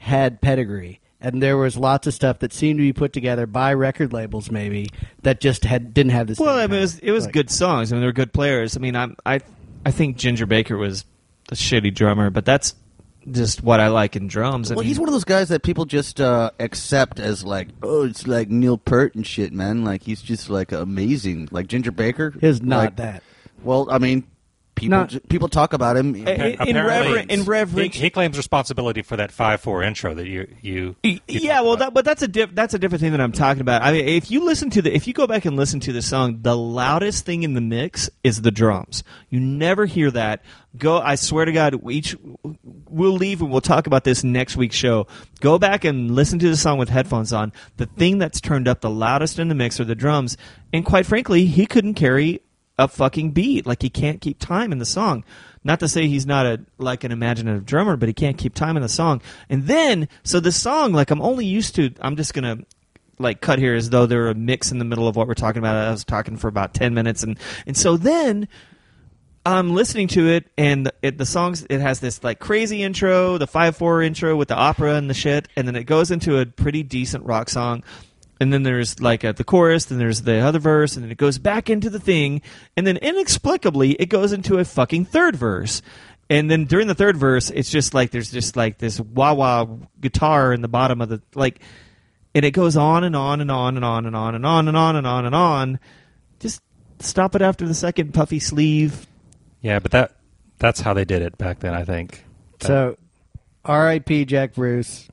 had pedigree. And there was lots of stuff that seemed to be put together by record labels, maybe that just didn't have this. Well, I mean, it was good songs. I mean, they were good players. I mean, I think Ginger Baker was a shitty drummer, but that's just what I like in drums. Well, he's one of those guys that people just accept as like, oh, it's like Neil Peart and shit, man. Like he's just like amazing. Like Ginger Baker is not like, that. Well, I mean, people talk about him. In reverence, he claims responsibility for that 5/4 intro that you yeah, well, but that's a different thing that I'm talking about. I mean, if you go back and listen to the song, the loudest thing in the mix is the drums. You never hear that. I swear to God, we'll leave and we'll talk about this next week's show. Go back and listen to the song with headphones on. The thing that's turned up the loudest in the mix are the drums, and quite frankly, he couldn't carry a fucking beat. Like, he can't keep time in the song. Not to say he's not an imaginative drummer, but he can't keep time in the song. And then, so the song, like, I'm just gonna like cut here as though there were a mix in the middle of what we're talking about. I was talking for about 10 minutes, and so then I'm listening to it, and the songs, it has this like crazy intro, the 5/4 intro with the opera and the shit, and then it goes into a pretty decent rock song. And then there's like the chorus, then there's the other verse, and then it goes back into the thing, and then inexplicably it goes into a fucking third verse. And then during the third verse, it's just like there's just like this wah-wah guitar in the bottom of the like, and it goes on and on and on and on and on and on and on and on and on. Just stop it after the second puffy sleeve. Yeah, but that's how they did it back then, I think. So, R.I.P. Jack Bruce.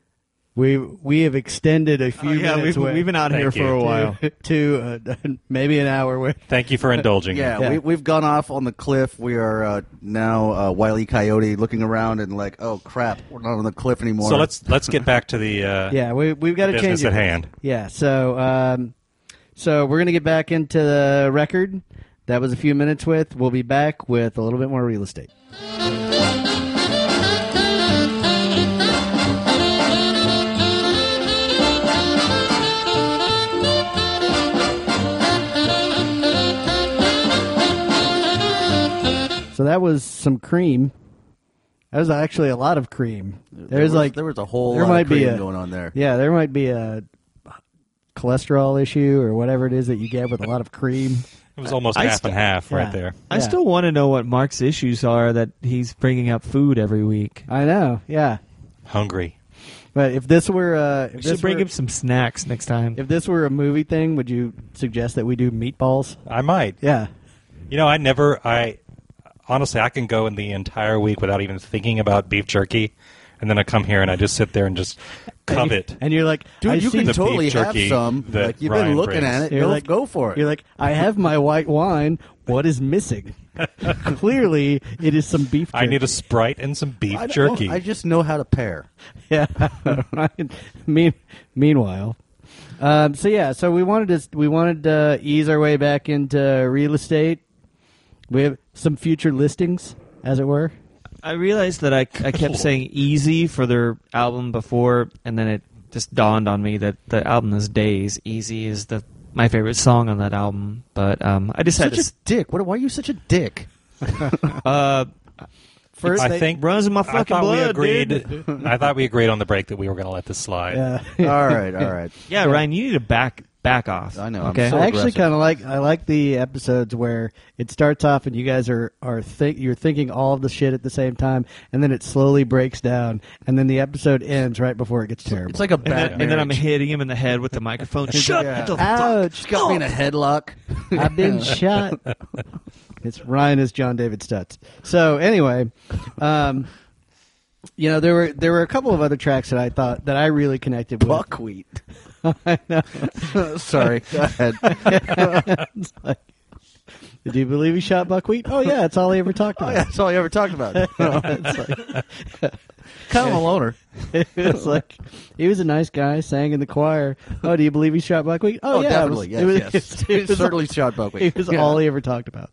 We have extended a few minutes. We've been out here for a while to maybe an hour. With Thank you for indulging. Yeah. We've gone off on the cliff. We are now Wile E. Coyote looking around and like, oh crap, we're not on the cliff anymore. So let's get back to the we've got to change business it. at hand. Yeah, so we're gonna get back into the record. That was a few minutes with. We'll be back with a little bit more real estate. So that was some cream. That was actually a lot of cream. there was a whole lot of cream going on there. Yeah, there might be a cholesterol issue or whatever it is that you get with a lot of cream. It was almost half and half right there. I still want to know what Mark's issues are that he's bringing up food every week. I know, yeah. Hungry. But if this were... we should bring him some snacks next time. If this were a movie thing, would you suggest that we do meatballs? I might. Yeah. You know, honestly, I can go in the entire week without even thinking about beef jerky, and then I come here and I just sit there and just covet. And you're like, dude, you can the totally beef have jerky some. that Like, you've Ryan been looking brings. at it. Go for it. You're like, I have my white wine. What is missing? Clearly, it is some beef jerky. I need a Sprite and some beef I don't- jerky. I just know how to pair. Yeah. Meanwhile, so we wanted to ease our way back into real estate. We have some future listings, as it were. I realized that I kept saying Easy for their album before, and then it just dawned on me that the album is Days. Easy is my favorite song on that album, but I just had Such a dick. Why are you such a dick? First, I think runs in my fucking blood, dude. I thought we agreed on the break that we were going to let this slide. All right. Yeah, Ryan, you need to back off. I know. Okay. I'm so I actually aggressive. kind of like the episodes where it starts off and you guys you're thinking all of the shit at the same time, and then it slowly breaks down, and then the episode ends right before it gets terrible. It's like a bad And then I'm marriage. hitting him in the head with the microphone. Shut Yeah. the fuck. Ouch! She's got me in a headlock. I've been shot. It's Ryan as John David Stutz. So anyway, there were a couple of other tracks that I thought that I really connected with. Buckwheat. I know. Sorry. Go ahead. It's like, did you believe he shot buckwheat? Oh yeah, that's all he ever talked Oh, about. yeah, that's all I ever talked about. It's like, Kind of a loner. it's like he was a nice guy, sang in the choir. Oh, do you believe he shot buckwheat? Oh, yeah, definitely. It was, Yes. it was Certainly shot buckwheat. It was all he ever talked about.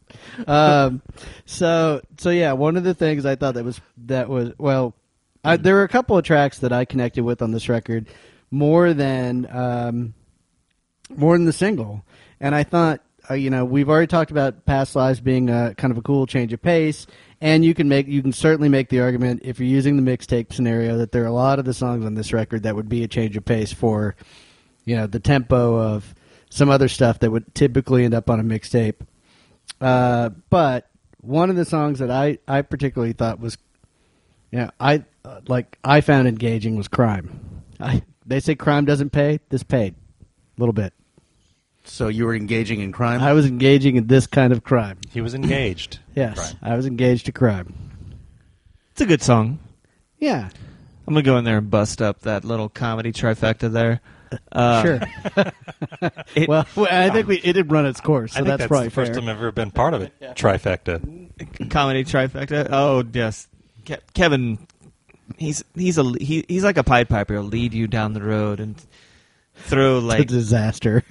So yeah, one of the things I thought there were a couple of tracks that I connected with on this record more than the single, and I thought we've already talked about Past Lives being a kind of a cool change of pace, and you can certainly make the argument, if you're using the mixtape scenario, that there are a lot of the songs on this record that would be a change of pace for, the tempo of some other stuff that would typically end up on a mixtape. But one of the songs that I particularly thought was, I found engaging was Crime. They say crime doesn't pay. This paid a little bit. So you were engaging in crime? I was engaging in this kind of crime. He was engaged. Yes, Crime. I was engaged to crime. It's a good song. Yeah, I'm gonna go in there and bust up that little comedy trifecta there. sure. Well, I think it did run its course, so I think that's probably the first fair. time I've ever been part of it. Trifecta. Comedy trifecta. Oh yes, Kevin. He's like a Pied Piper. He'll lead you down the road and throw It's a like disaster.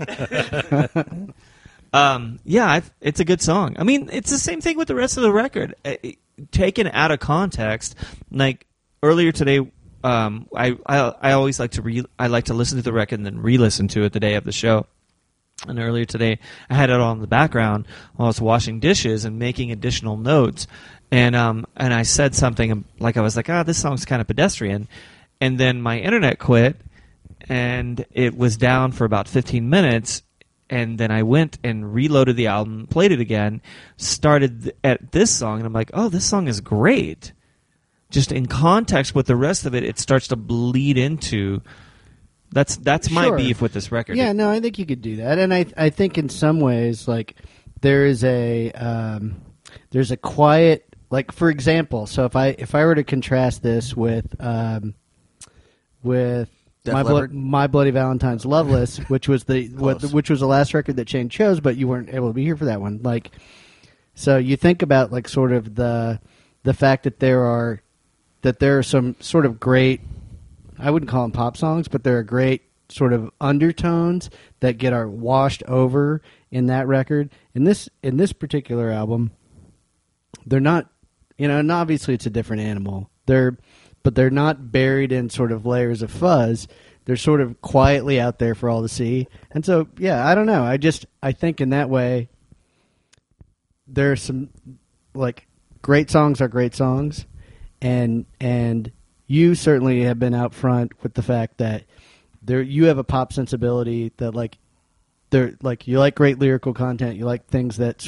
it's a good song. I mean, it's the same thing with the rest of the record. Taken out of context, like earlier today, I always like to listen to the record and then re-listen to it the day of the show. And earlier today, I had it on in the background while I was washing dishes and making additional notes. And I said something like, I was like, this song's kind of pedestrian. And then my internet quit, and it was down for about 15 minutes. And then I went and reloaded the album, played it again, started at this song, and I'm like, oh, this song is great. Just in context with the rest of it, it starts to bleed into... That's my Sure. beef with this record. Yeah, no, I think you could do that, and I think in some ways, like there's a quiet, like for example, so if I were to contrast this with Def My Leppard? Bloody Valentine's Loveless, which was which was the last record that Shane chose, but you weren't able to be here for that one. Like, so you think about like sort of the fact that there are some sort of great, I wouldn't call them pop songs, but there are great sort of undertones that get washed over in that record. In this particular album, they're not, and obviously it's a different animal. But they're not buried in sort of layers of fuzz. They're sort of quietly out there for all to see. And so, yeah, I don't know. I think in that way, there are some, like, great songs are great songs. And you certainly have been out front with the fact that you have a pop sensibility that, like, you like great lyrical content. You like things that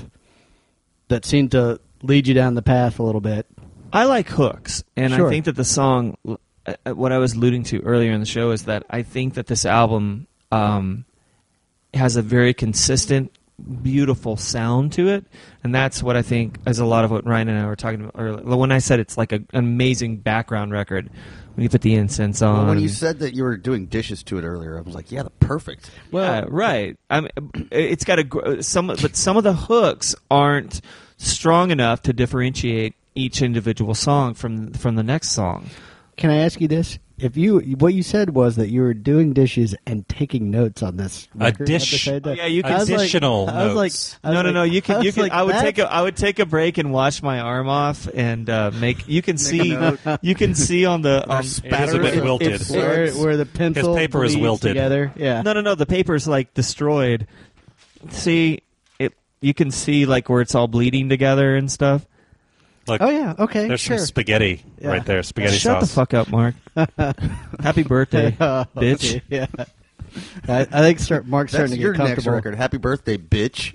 that seem to lead you down the path a little bit. I like hooks, and Sure. I think that the song, what I was alluding to earlier in the show, is that I think that this album has a very consistent, beautiful sound to it, and that's what I think is a lot of what Ryan and I were talking about earlier. When I said it's like an amazing background record, when you put the incense on. Well, when you said that you were doing dishes to it earlier, I was like, yeah, perfect. Well, right. It's got but some of the hooks aren't strong enough to differentiate each individual song from the next song. Can I ask you this? What you said was that you were doing dishes and taking notes on this record at the same time. Yeah, you can- I was like- Additional I was like, notes. No. You can. I would that's- I would take a break and wash my arm off and make. You can see. You can see on the. It is a bit wilted. It's where the pencil His paper is bleeds wilted. together. Yeah. No. The paper's like destroyed. See it. You can see like where it's all bleeding together and stuff. Look, Oh yeah. Okay. there's sure. some spaghetti Yeah. right there. Spaghetti Shut sauce. the fuck up, Mark. Happy birthday, Oh, bitch. okay, yeah. I think Mark's That's starting to your get next comfortable. record. Happy birthday, bitch.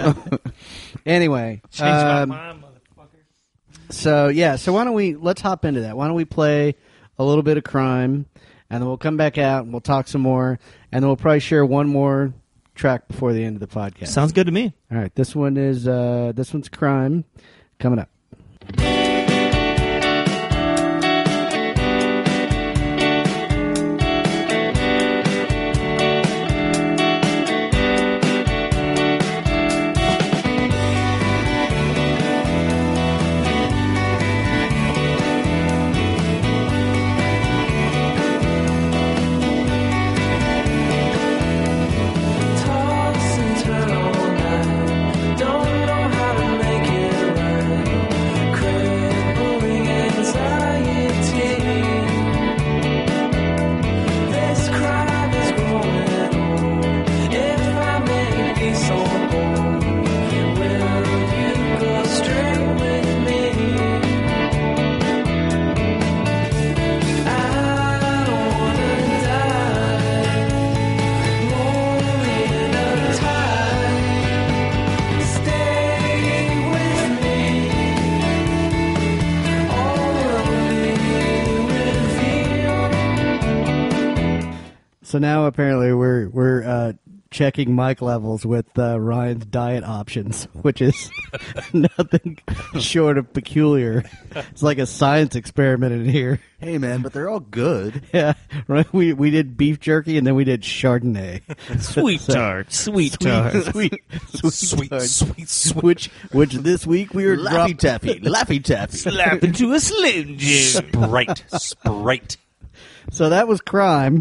Anyway, Change my mind, motherfucker. so why don't let's hop into that. Why don't we play a little bit of Crime, and then we'll come back out and we'll talk some more, and then we'll probably share one more track before the end of the podcast. Sounds good to me. All right, this one's Crime coming up. Toss and turn all night. Don't know how to make it right. So now apparently we're checking mic levels with Ryan's diet options, which is nothing short of peculiar. It's like a science experiment in here. Hey, man, but they're all good. Yeah, right. We did beef jerky and then we did Chardonnay. Sweet tart, sweet tart. Which this week we were Laffy Taffy, Laffy Taffy. Slap into a Slim Jim. Sprite. So that was crime.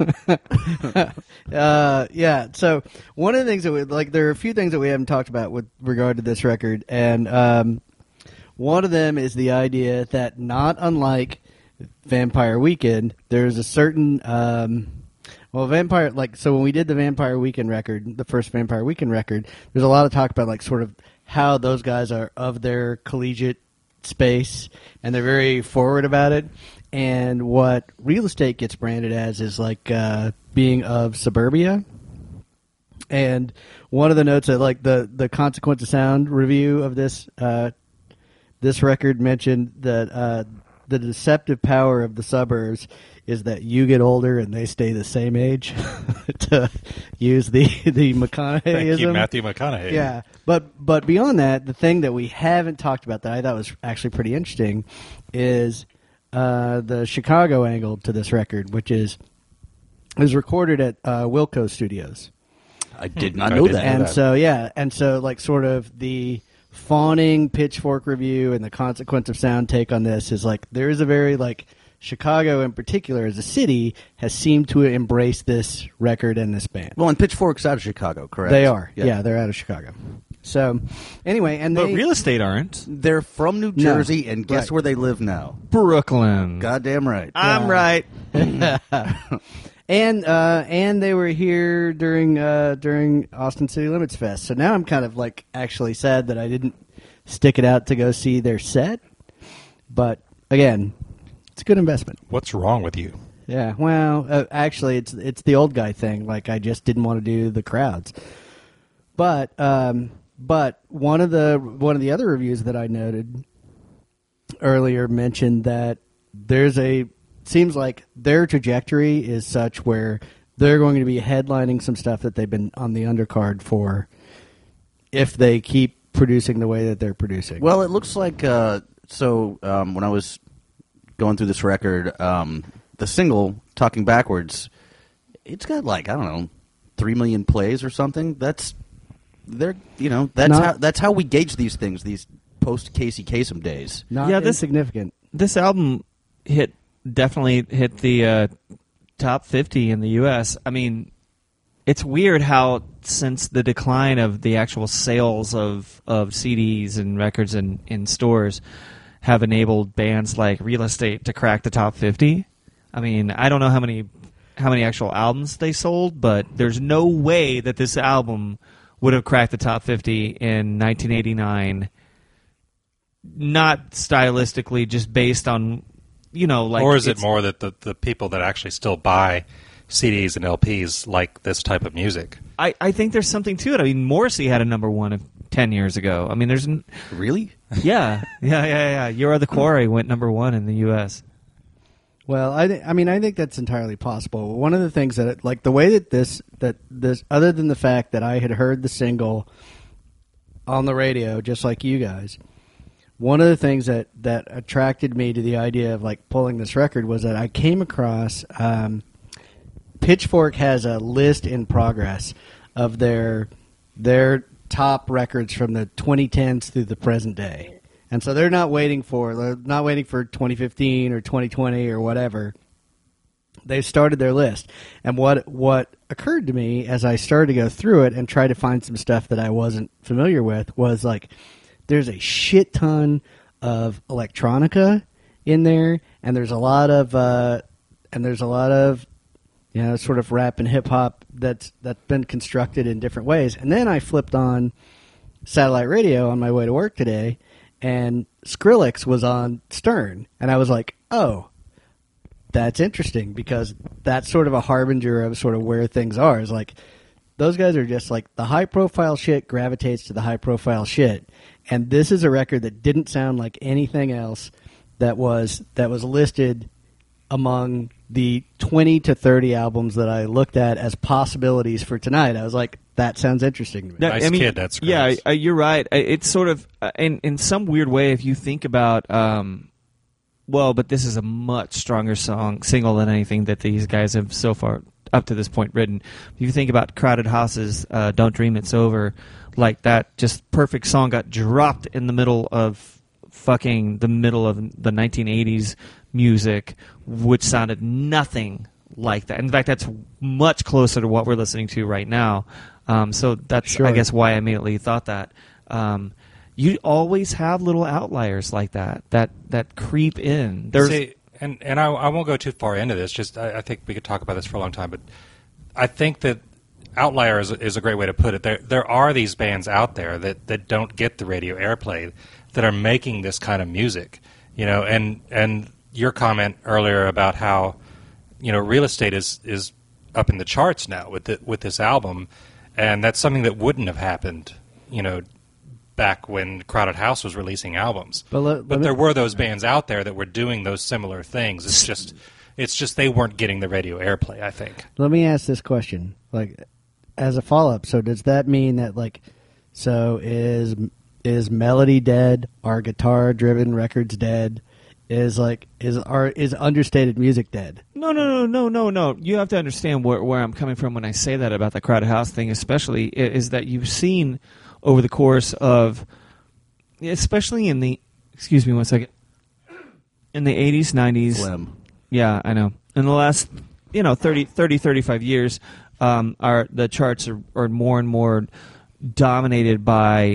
Yeah. So one of the things that there are a few things that we haven't talked about with regard to this record, and one of them is the idea that not unlike Vampire Weekend, there's a certain Vampire, so when we did the Vampire Weekend record, the first Vampire Weekend record, there's a lot of talk about sort of how those guys are of their collegiate space, and they're very forward about it. And what Real Estate gets branded as is being of suburbia. And one of the notes that the Consequence of Sound review of this this record mentioned that the deceptive power of the suburbs is that you get older and they stay the same age, to use the McConaugheyism. Thank you, Matthew McConaughey. Yeah, but beyond that, the thing that we haven't talked about that I thought was actually pretty interesting is the Chicago angle to this record, which is recorded at Wilco Studios. I did not know that. And so sort of the fawning Pitchfork review and the Consequence of Sound take on this is there is a very Chicago in particular as a city has seemed to embrace this record and this band. Well, and Pitchfork's out of Chicago, correct? They are. Yeah, they're out of Chicago. So anyway, and But Real Estate aren't. They're from New Jersey, and guess where they live now? Brooklyn. Goddamn right. I'm right. And they were here during Austin City Limits Fest. So now I'm kind of actually sad that I didn't stick it out to go see their set. But again, it's a good investment. What's wrong with you? Yeah. Well, actually, it's the old guy thing. I just didn't want to do the crowds. But one of the other reviews that I noted earlier mentioned that seems like their trajectory is such where they're going to be headlining some stuff that they've been on the undercard for if they keep producing the way that they're producing. Well, it looks like when I was going through this record, the single "Talking Backwards," it's got 3 million plays or something. That's how we gauge these things. These post Casey Kasem days. Not insignificant. This album definitely hit the top 50 in the U.S. I mean, it's weird how since the decline of the actual sales of CDs and records in stores have enabled bands like Real Estate to crack the top 50. I mean, I don't know how many actual albums they sold, but there's no way that this album would have cracked the top 50 in 1989. Not stylistically, just based on or is it more that the people that actually still buy CDs and LPs like this type of music? I think there's something to it. I mean, Morrissey had a number one 10 years ago. I mean, there's Really? Yeah. You Are the Quarry went number one in the U.S. Well, I think that's entirely possible. One of the things that the way that this other than the fact that I had heard the single on the radio just like you guys, one of the things that attracted me to the idea of pulling this record was that I came across Pitchfork has a list in progress of their top records from the 2010s through the present day. And so they're not waiting for 2015 or 2020 or whatever. They've started their list. And what occurred to me as I started to go through it and try to find some stuff that I wasn't familiar with was there's a shit ton of electronica in there, and there's a lot of sort of rap and hip hop that's been constructed in different ways. And then I flipped on satellite radio on my way to work today, and Skrillex was on Stern, and I was like, oh, that's interesting, because that's sort of a harbinger of sort of where things are. Is those guys are just the high profile shit gravitates to the high profile shit. And this is a record that didn't sound like anything else that was listed among the 20 to 30 albums that I looked at as possibilities for tonight, I was like, that sounds interesting to me. Nice kid, that's gross. Yeah, you're right. It's sort of in some weird way, if you think about, but this is a much stronger single than anything that these guys have so far up to this point written. If you think about Crowded House's "Don't Dream It's Over," like that, just perfect song got dropped in the middle of the middle of the 1980s music, which sounded nothing like that. In fact, that's much closer to what we're listening to right now. So that's, Sure. I guess, why I immediately thought that. You always have little outliers like that creep in. See, and I won't go too far into this. Just I think we could talk about this for a long time, but I think that outlier is a great way to put it. There are these bands out there that don't get the radio airplay that are making this kind of music, and your comment earlier about how Real Estate is up in the charts now with this album, and that's something that wouldn't have happened back when Crowded House was releasing albums. But there were those bands out there that were doing those similar things. It's just they weren't getting the radio airplay, I think. Let me ask this question, like, as a follow-up. So does that mean that, like, so is melody dead? Are guitar-driven records dead? Is understated music dead? No. You have to understand where I'm coming from when I say that about the Crowded House thing, especially, is that you've seen over the course of, especially in the, excuse me one second, in the 80s, 90s. Slim. Yeah, I know. In the last, 35 years, the charts are more and more dominated by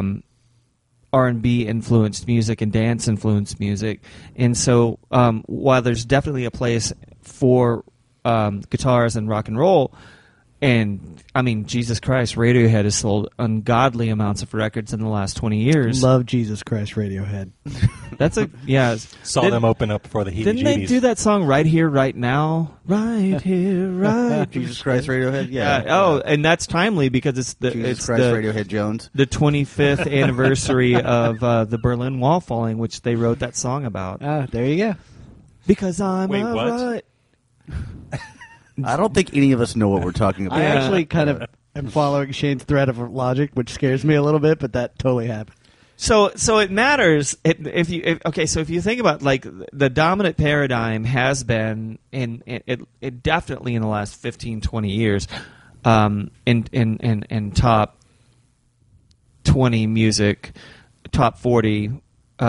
R&B influenced music and dance influenced music, and so while there's definitely a place for guitars and rock and roll, and I mean, Jesus Christ, Radiohead has sold ungodly amounts of records in the last 20 years. Love Jesus Christ, Radiohead. That's Saw them open up for the heebie-jeebies. Didn't they do that song Right Here, Right Now? Right here, right. Jesus Christ, Radiohead. Yeah. And that's timely because it's Jesus Christ, Radiohead Jones. the 25th anniversary of the Berlin Wall falling, which they wrote that song about. There you go. Because I'm Wait, what? right. I don't think any of us know what we're talking about. I Yeah. actually kind of am following Shane's thread of logic, which scares me a little bit, but that totally happened. So it matters if you think about, like, the dominant paradigm has been it definitely in the last 15, 20 years in top 20 music, top 40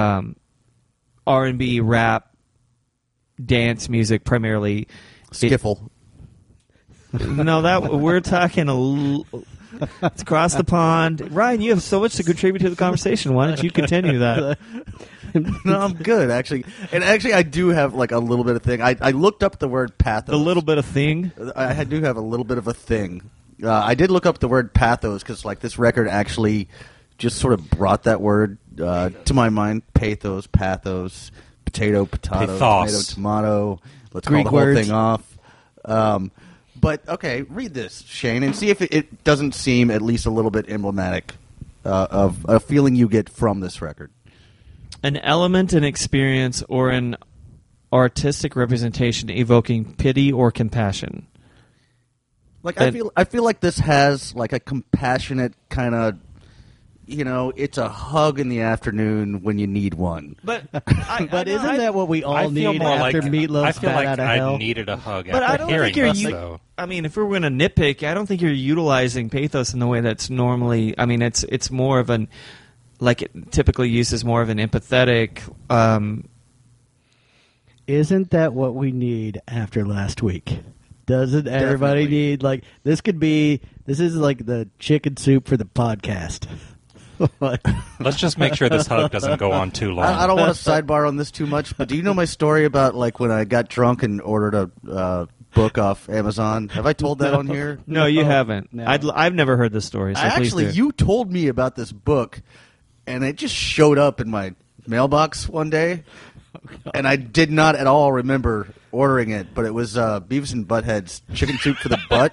R&B, rap, dance music primarily. Skiffle. No, that we're talking it's across the pond. Ryan, you have so much to contribute to the conversation. Why don't you continue that? No, I'm good, actually. And actually, I do have, like, a little bit of thing. I looked up the word pathos. The little bit of thing. I do have a little bit of a thing. I did look up the word pathos because, like, this record actually just sort of brought that word to my mind. Pathos, potato, Pathos. tomato, tomato. Let's Greek call the whole words. thing off. But, okay, read this, Shane, and see if it doesn't seem at least a little bit emblematic of a feeling you get from this record. An element, an experience, or an artistic representation evoking pity or compassion. Like, And- I feel like this has, like, a compassionate kind of, it's a hug in the afternoon when you need one. But But isn't that what we all I feel need more after like Meatloaf's I feel Bat like Out of I Hell? needed a hug But I after don't hearing think you're. this, though. I mean, if we're going to nitpick, I don't think you're utilizing pathos in the way that's normally. I mean, it's more of an, like, it typically uses more of an empathetic. Isn't that what we need after last week? Doesn't everybody Definitely. need, like, this is like the chicken soup for the podcast. Like, Let's just make sure this hug doesn't go on too long. I don't want to sidebar on this too much, but do you know my story about, like, when I got drunk and ordered a book off Amazon? Have I told that on here? No, you haven't. No. I've never heard this story. So please do. You told me about this book, and it just showed up in my mailbox one day, and I did not at all remember ordering it, but it was Beavis and Butthead's Chicken Soup for the Butt.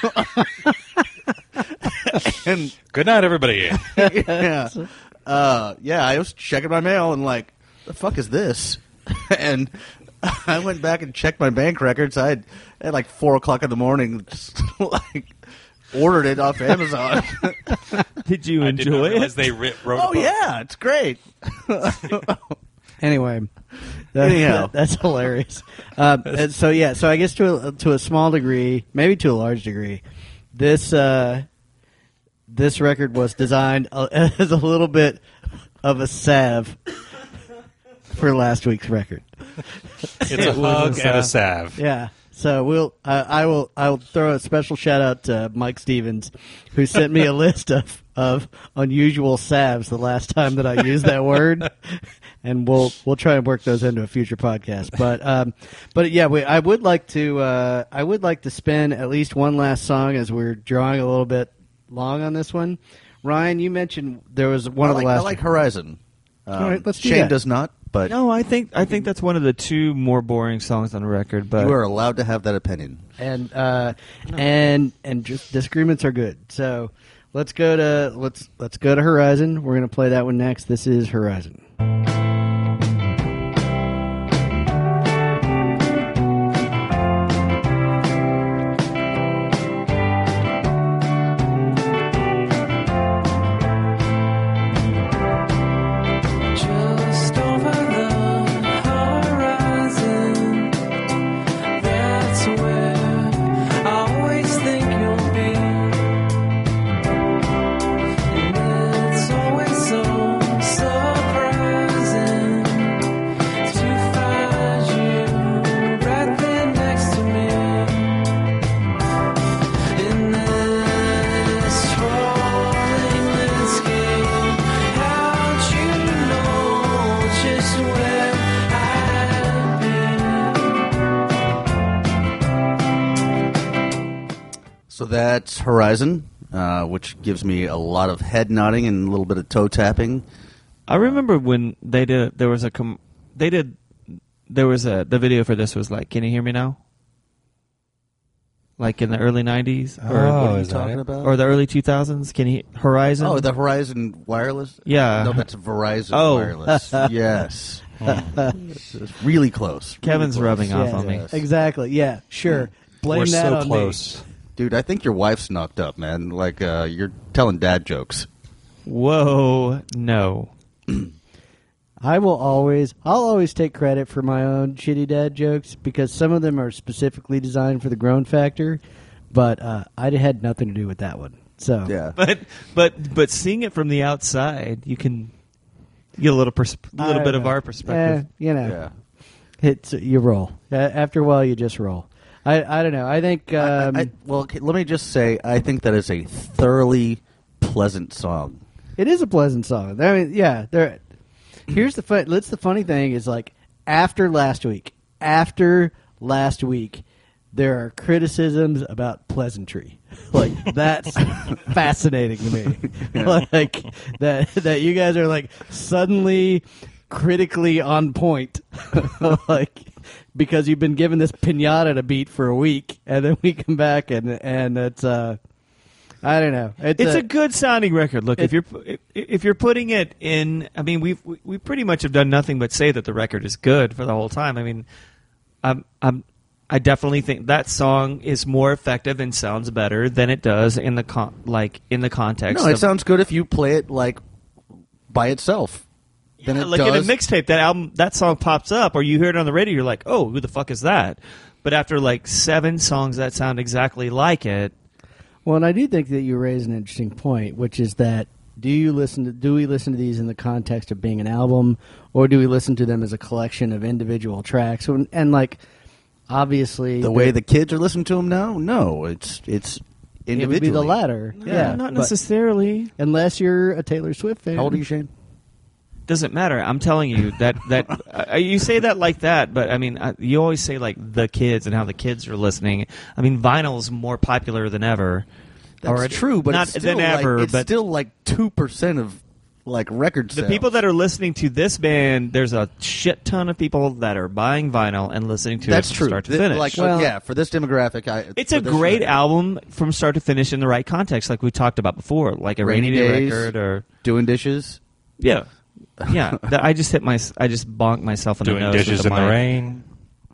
And Good night, everybody. yeah, I was checking my mail and, like, the fuck is this? And I went back and checked my bank records. I had at like 4 o'clock in the morning, just, like ordered it off Amazon. Did you I did not enjoy realize it? they wrote. Oh yeah, it's great. Anyway, Anyhow. that's hilarious. And so yeah, so I guess to a small degree, maybe to a large degree, this record was designed as a little bit of a salve for last week's record. It's a It was hug a and a salve. salve. Yeah. So I'll throw a special shout out to Mike Stevens, who sent me a list of unusual salves the last time that I used that word, and we'll try and work those into a future podcast. But yeah, I would like to spin at least one last song as we're drawing a little bit long on this one. Ryan, you mentioned there was one of the last. I like Horizon. All right, let's do Shane that. does not, but No, I think that's one of the 2 more boring songs on the record. But you are allowed to have that opinion. and just disagreements are good. So let's go to Horizon. We're gonna play that one next. This is Horizon. Just over the horizon, that's where I always think you'll be. And it's always so surprising to find you right there next to me. In this rolling landscape, how'd you know just where I'd be? So that's Horizon, which gives me a lot of head nodding and a little bit of toe tapping. I remember when they did. There was the video for this was like, "Can you hear me now?" Like in the early '90s, Oh, What are you is that talking it? about? or the early 2000s. Can you Horizon? Oh, the Horizon Wireless? Yeah. No, that's Verizon Oh. Wireless. Yes. It's really close. Kevin's Really rubbing close. off on me. Yes. Exactly. Yeah. Sure. Blame We're that so on close. Dude, I think your wife's knocked up, man. Like, you're telling dad jokes. Whoa, no. me. I'll always take credit for my own shitty dad jokes because some of them are specifically designed for the grown factor, but I had nothing to do with that one. So Yeah. But seeing it from the outside, you can get a little bit of our perspective. Yeah. It's you roll. After a while, you just roll. I don't know. I think Well, okay, let me just say, I think that is a thoroughly pleasant song. it is a pleasant song. I mean, yeah. Here's the funny thing is like after last week, there are criticisms about pleasantry. Like that's fascinating to me. Like that you guys are like suddenly critically on point. Like because you've been given this pinata to beat for a week, and then we come back and it's I don't know. It's a good sounding record. Look, if you're putting it in, I mean, we pretty much have done nothing but say that the record is good for the whole time. I mean, I definitely think that song is more effective and sounds better than it does in the context. No, it of, sounds good if you play it like by itself. Then yeah, it like does. in a mixtape. That song pops up, or you hear it on the radio. You're like, oh, who the fuck is that? But after like 7 songs that sound exactly like it. Well, and I do think that you raise an interesting point, which is that do we listen to these in the context of being an album, or do we listen to them as a collection of individual tracks? And like, obviously, the way the kids are listening to them now, no, it's individually. it would be the latter. Yeah, not but necessarily. unless you're a Taylor Swift fan. How old are you, Shane? Doesn't matter. I'm telling you that you say that like that, but I mean, you always say like the kids and how the kids are listening. I mean, vinyl is more popular than ever. That's true, but not it's still than ever. Like, it's but still like 2% of like record the sales. people that are listening to this band, there's a shit ton of people that are buying vinyl and listening to That's it from true. start to finish. Like, Well- yeah, for this demographic, it's for a this great record, album from start to finish in the right context, like we talked about before, like a Rainy Day Days, record, or Doing Dishes. yeah. That I just bonked myself in the Doing nose dishes with in the the mic. rain.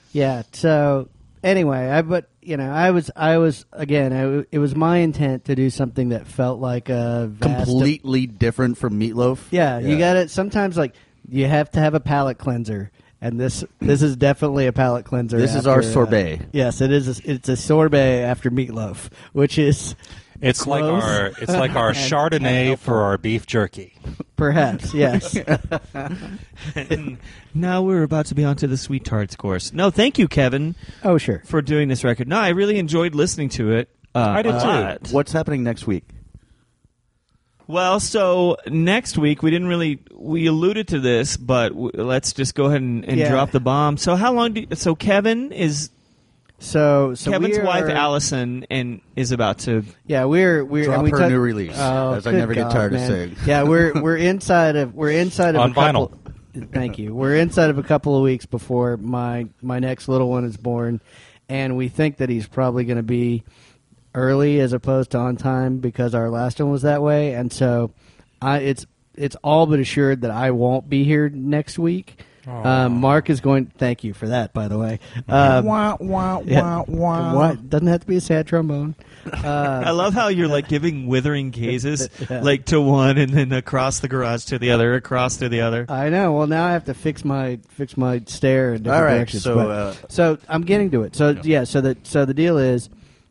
Yeah. So anyway, I was again. It was my intent to do something that felt like a vast Completely different from Meatloaf. Yeah, you got it. Sometimes like you have to have a palate cleanser, and this is definitely a palate cleanser. This is our sorbet. Yes, it is. It's a sorbet after Meatloaf, which is It's like close our and Chardonnay for our beef jerky. perhaps yes. And now we're about to be onto the sweet tarts course. No, thank you, Kevin, Oh sure. for doing this record. No, I really enjoyed listening to it. I did a too. lot. What's happening next week? Well, so next week we alluded to this, but let's just go ahead and Yeah. drop the bomb. So how long so Kevin is So Kevin's we wife are- Allison and is about to Yeah, we're Drop and we her took- new release, Oh, as I good never get God, tired of man. saying. Yeah, we're inside of On a couple. vinyl. Thank you. We're inside of a couple of weeks before my next little one is born, and we think that he's probably going to be early as opposed to on time because our last one was that way, and so it's all but assured that I won't be here next week. Mark is going. Thank you for that, by the way. Yeah. What doesn't have to be a sad trombone. I love how you're like giving withering gazes, like to one and then across the garage to the other, across to the other. I know. Well, now I have to fix my stare in different All right, directions. so, but- so I'm getting to it. So yeah. So the deal is,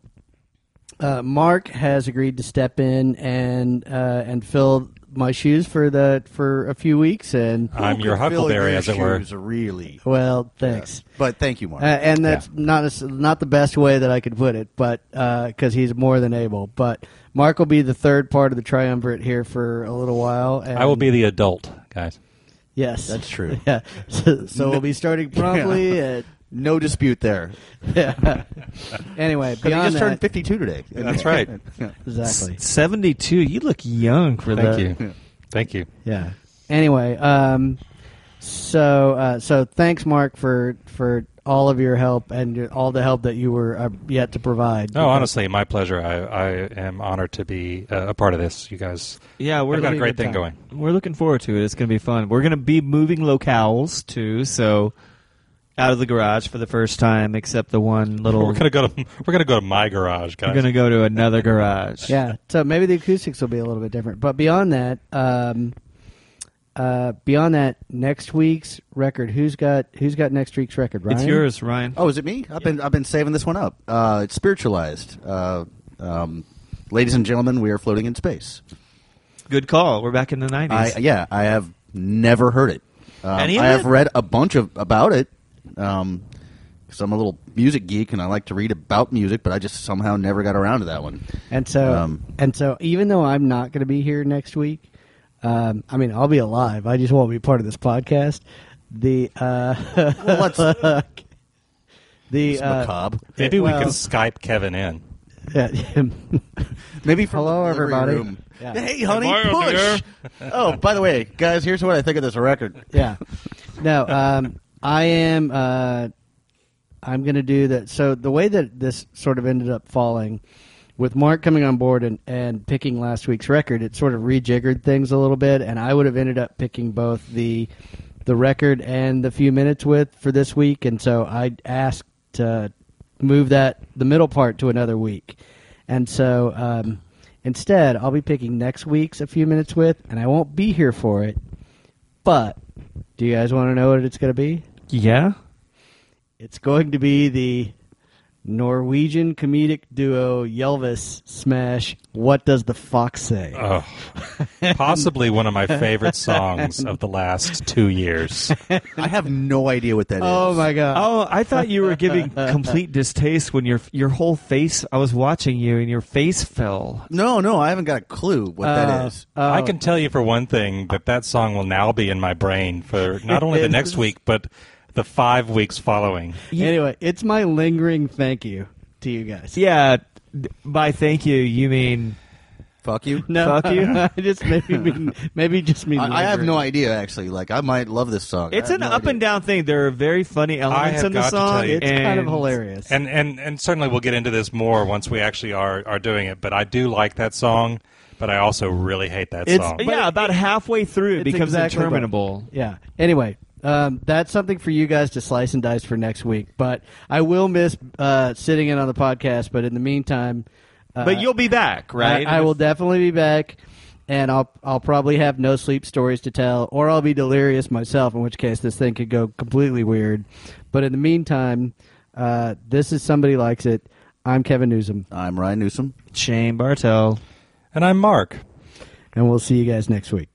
Mark has agreed to step in and fill my shoes for a few weeks, and I'm your huckleberry, as it were. Really. well, thanks. But thank you, Mark. And that's not the best way that I could put it, but because he's more than able. But Mark will be the third part of the triumvirate here for a little while. And I will be the adult, guys. yes, That's true. Yeah, so we'll be starting promptly at. No dispute there. Yeah. Anyway, Because he beyond just that, turned 52 today. That's right. exactly. 72. You look young for that. Thank you. Thank you. Yeah. Anyway, so thanks, Mark, for all of your help and all the help that you were yet to provide. No, honestly, my pleasure. I am honored to be a part of this. You guys Yeah, have got a having a great good thing time. going. we're looking forward to it. It's going to be fun. We're going to be moving locales too, so out of the garage for the first time, except the one little. We're gonna go to my garage, guys. We're going to go to another garage. Yeah. So maybe the acoustics will be a little bit different, but beyond that, next week's record. Who's got next week's record? Ryan? It's yours, Ryan. Oh, is it me? I've been saving this one up. It's spiritualized. Ladies and gentlemen, we are floating in space. Good call. We're back in the 90s. I have never heard it. Any of I have it? read a bunch about it. Because I'm a little music geek and I like to read about music, but I just somehow never got around to that one. And so even though I'm not going to be here next week, I mean I'll be alive. I just won't be part of this podcast. The It's macabre. Maybe we well- could Skype Kevin in. Maybe from Hello, the delivery everybody. room. Yeah. Hey, honey, Am I on push. Oh, by the way, guys, here's what I think of this record. Yeah. No, I am. I'm going to do that. So the way that this sort of ended up falling, with Mark coming on board and picking last week's record, it sort of rejiggered things a little bit, and I would have ended up picking both the record and the few minutes with for this week, and so I asked to move the middle part to another week, and so instead I'll be picking next week's a few minutes with, and I won't be here for it, but. Do you guys want to know what it's going to be? Yeah? It's going to be the Norwegian comedic duo Ylvis smash What Does the Fox Say? Oh, possibly one of my favorite songs of the last 2 years. I have no idea what that is. Oh my god. Oh, I thought you were giving complete distaste when your whole face. I was watching you and your face fell. No, I haven't got a clue what that is. I can tell you for one thing that song will now be in my brain for not only the next week, but the 5 weeks following. Anyway, it's my lingering thank you to you guys. Yeah, by thank you, you mean Fuck you. No, Fuck you. I just maybe just mean I have lingering. no idea, actually. Like, I might love this song. it's I an have no up idea. and down thing. There are very funny elements have in the got to song. tell you- It's kind of and- hilarious. And certainly we'll get into this more once we actually are doing it. But I do like that song, but I also really hate that It's- song. But Yeah, about halfway through it it's becomes exactly interminable. Yeah. Anyway, That's something for you guys to slice and dice for next week. But I will miss sitting in on the podcast. But in the meantime, But you'll be back, right? I will definitely be back, and I'll probably have no sleep stories to tell, or I'll be delirious myself. In which case, this thing could go completely weird. But in the meantime, this is Somebody Likes It. I'm Kevin Newsom, I'm Ryan Newsom. Shane Bartel. And I'm Mark. and we'll see you guys next week.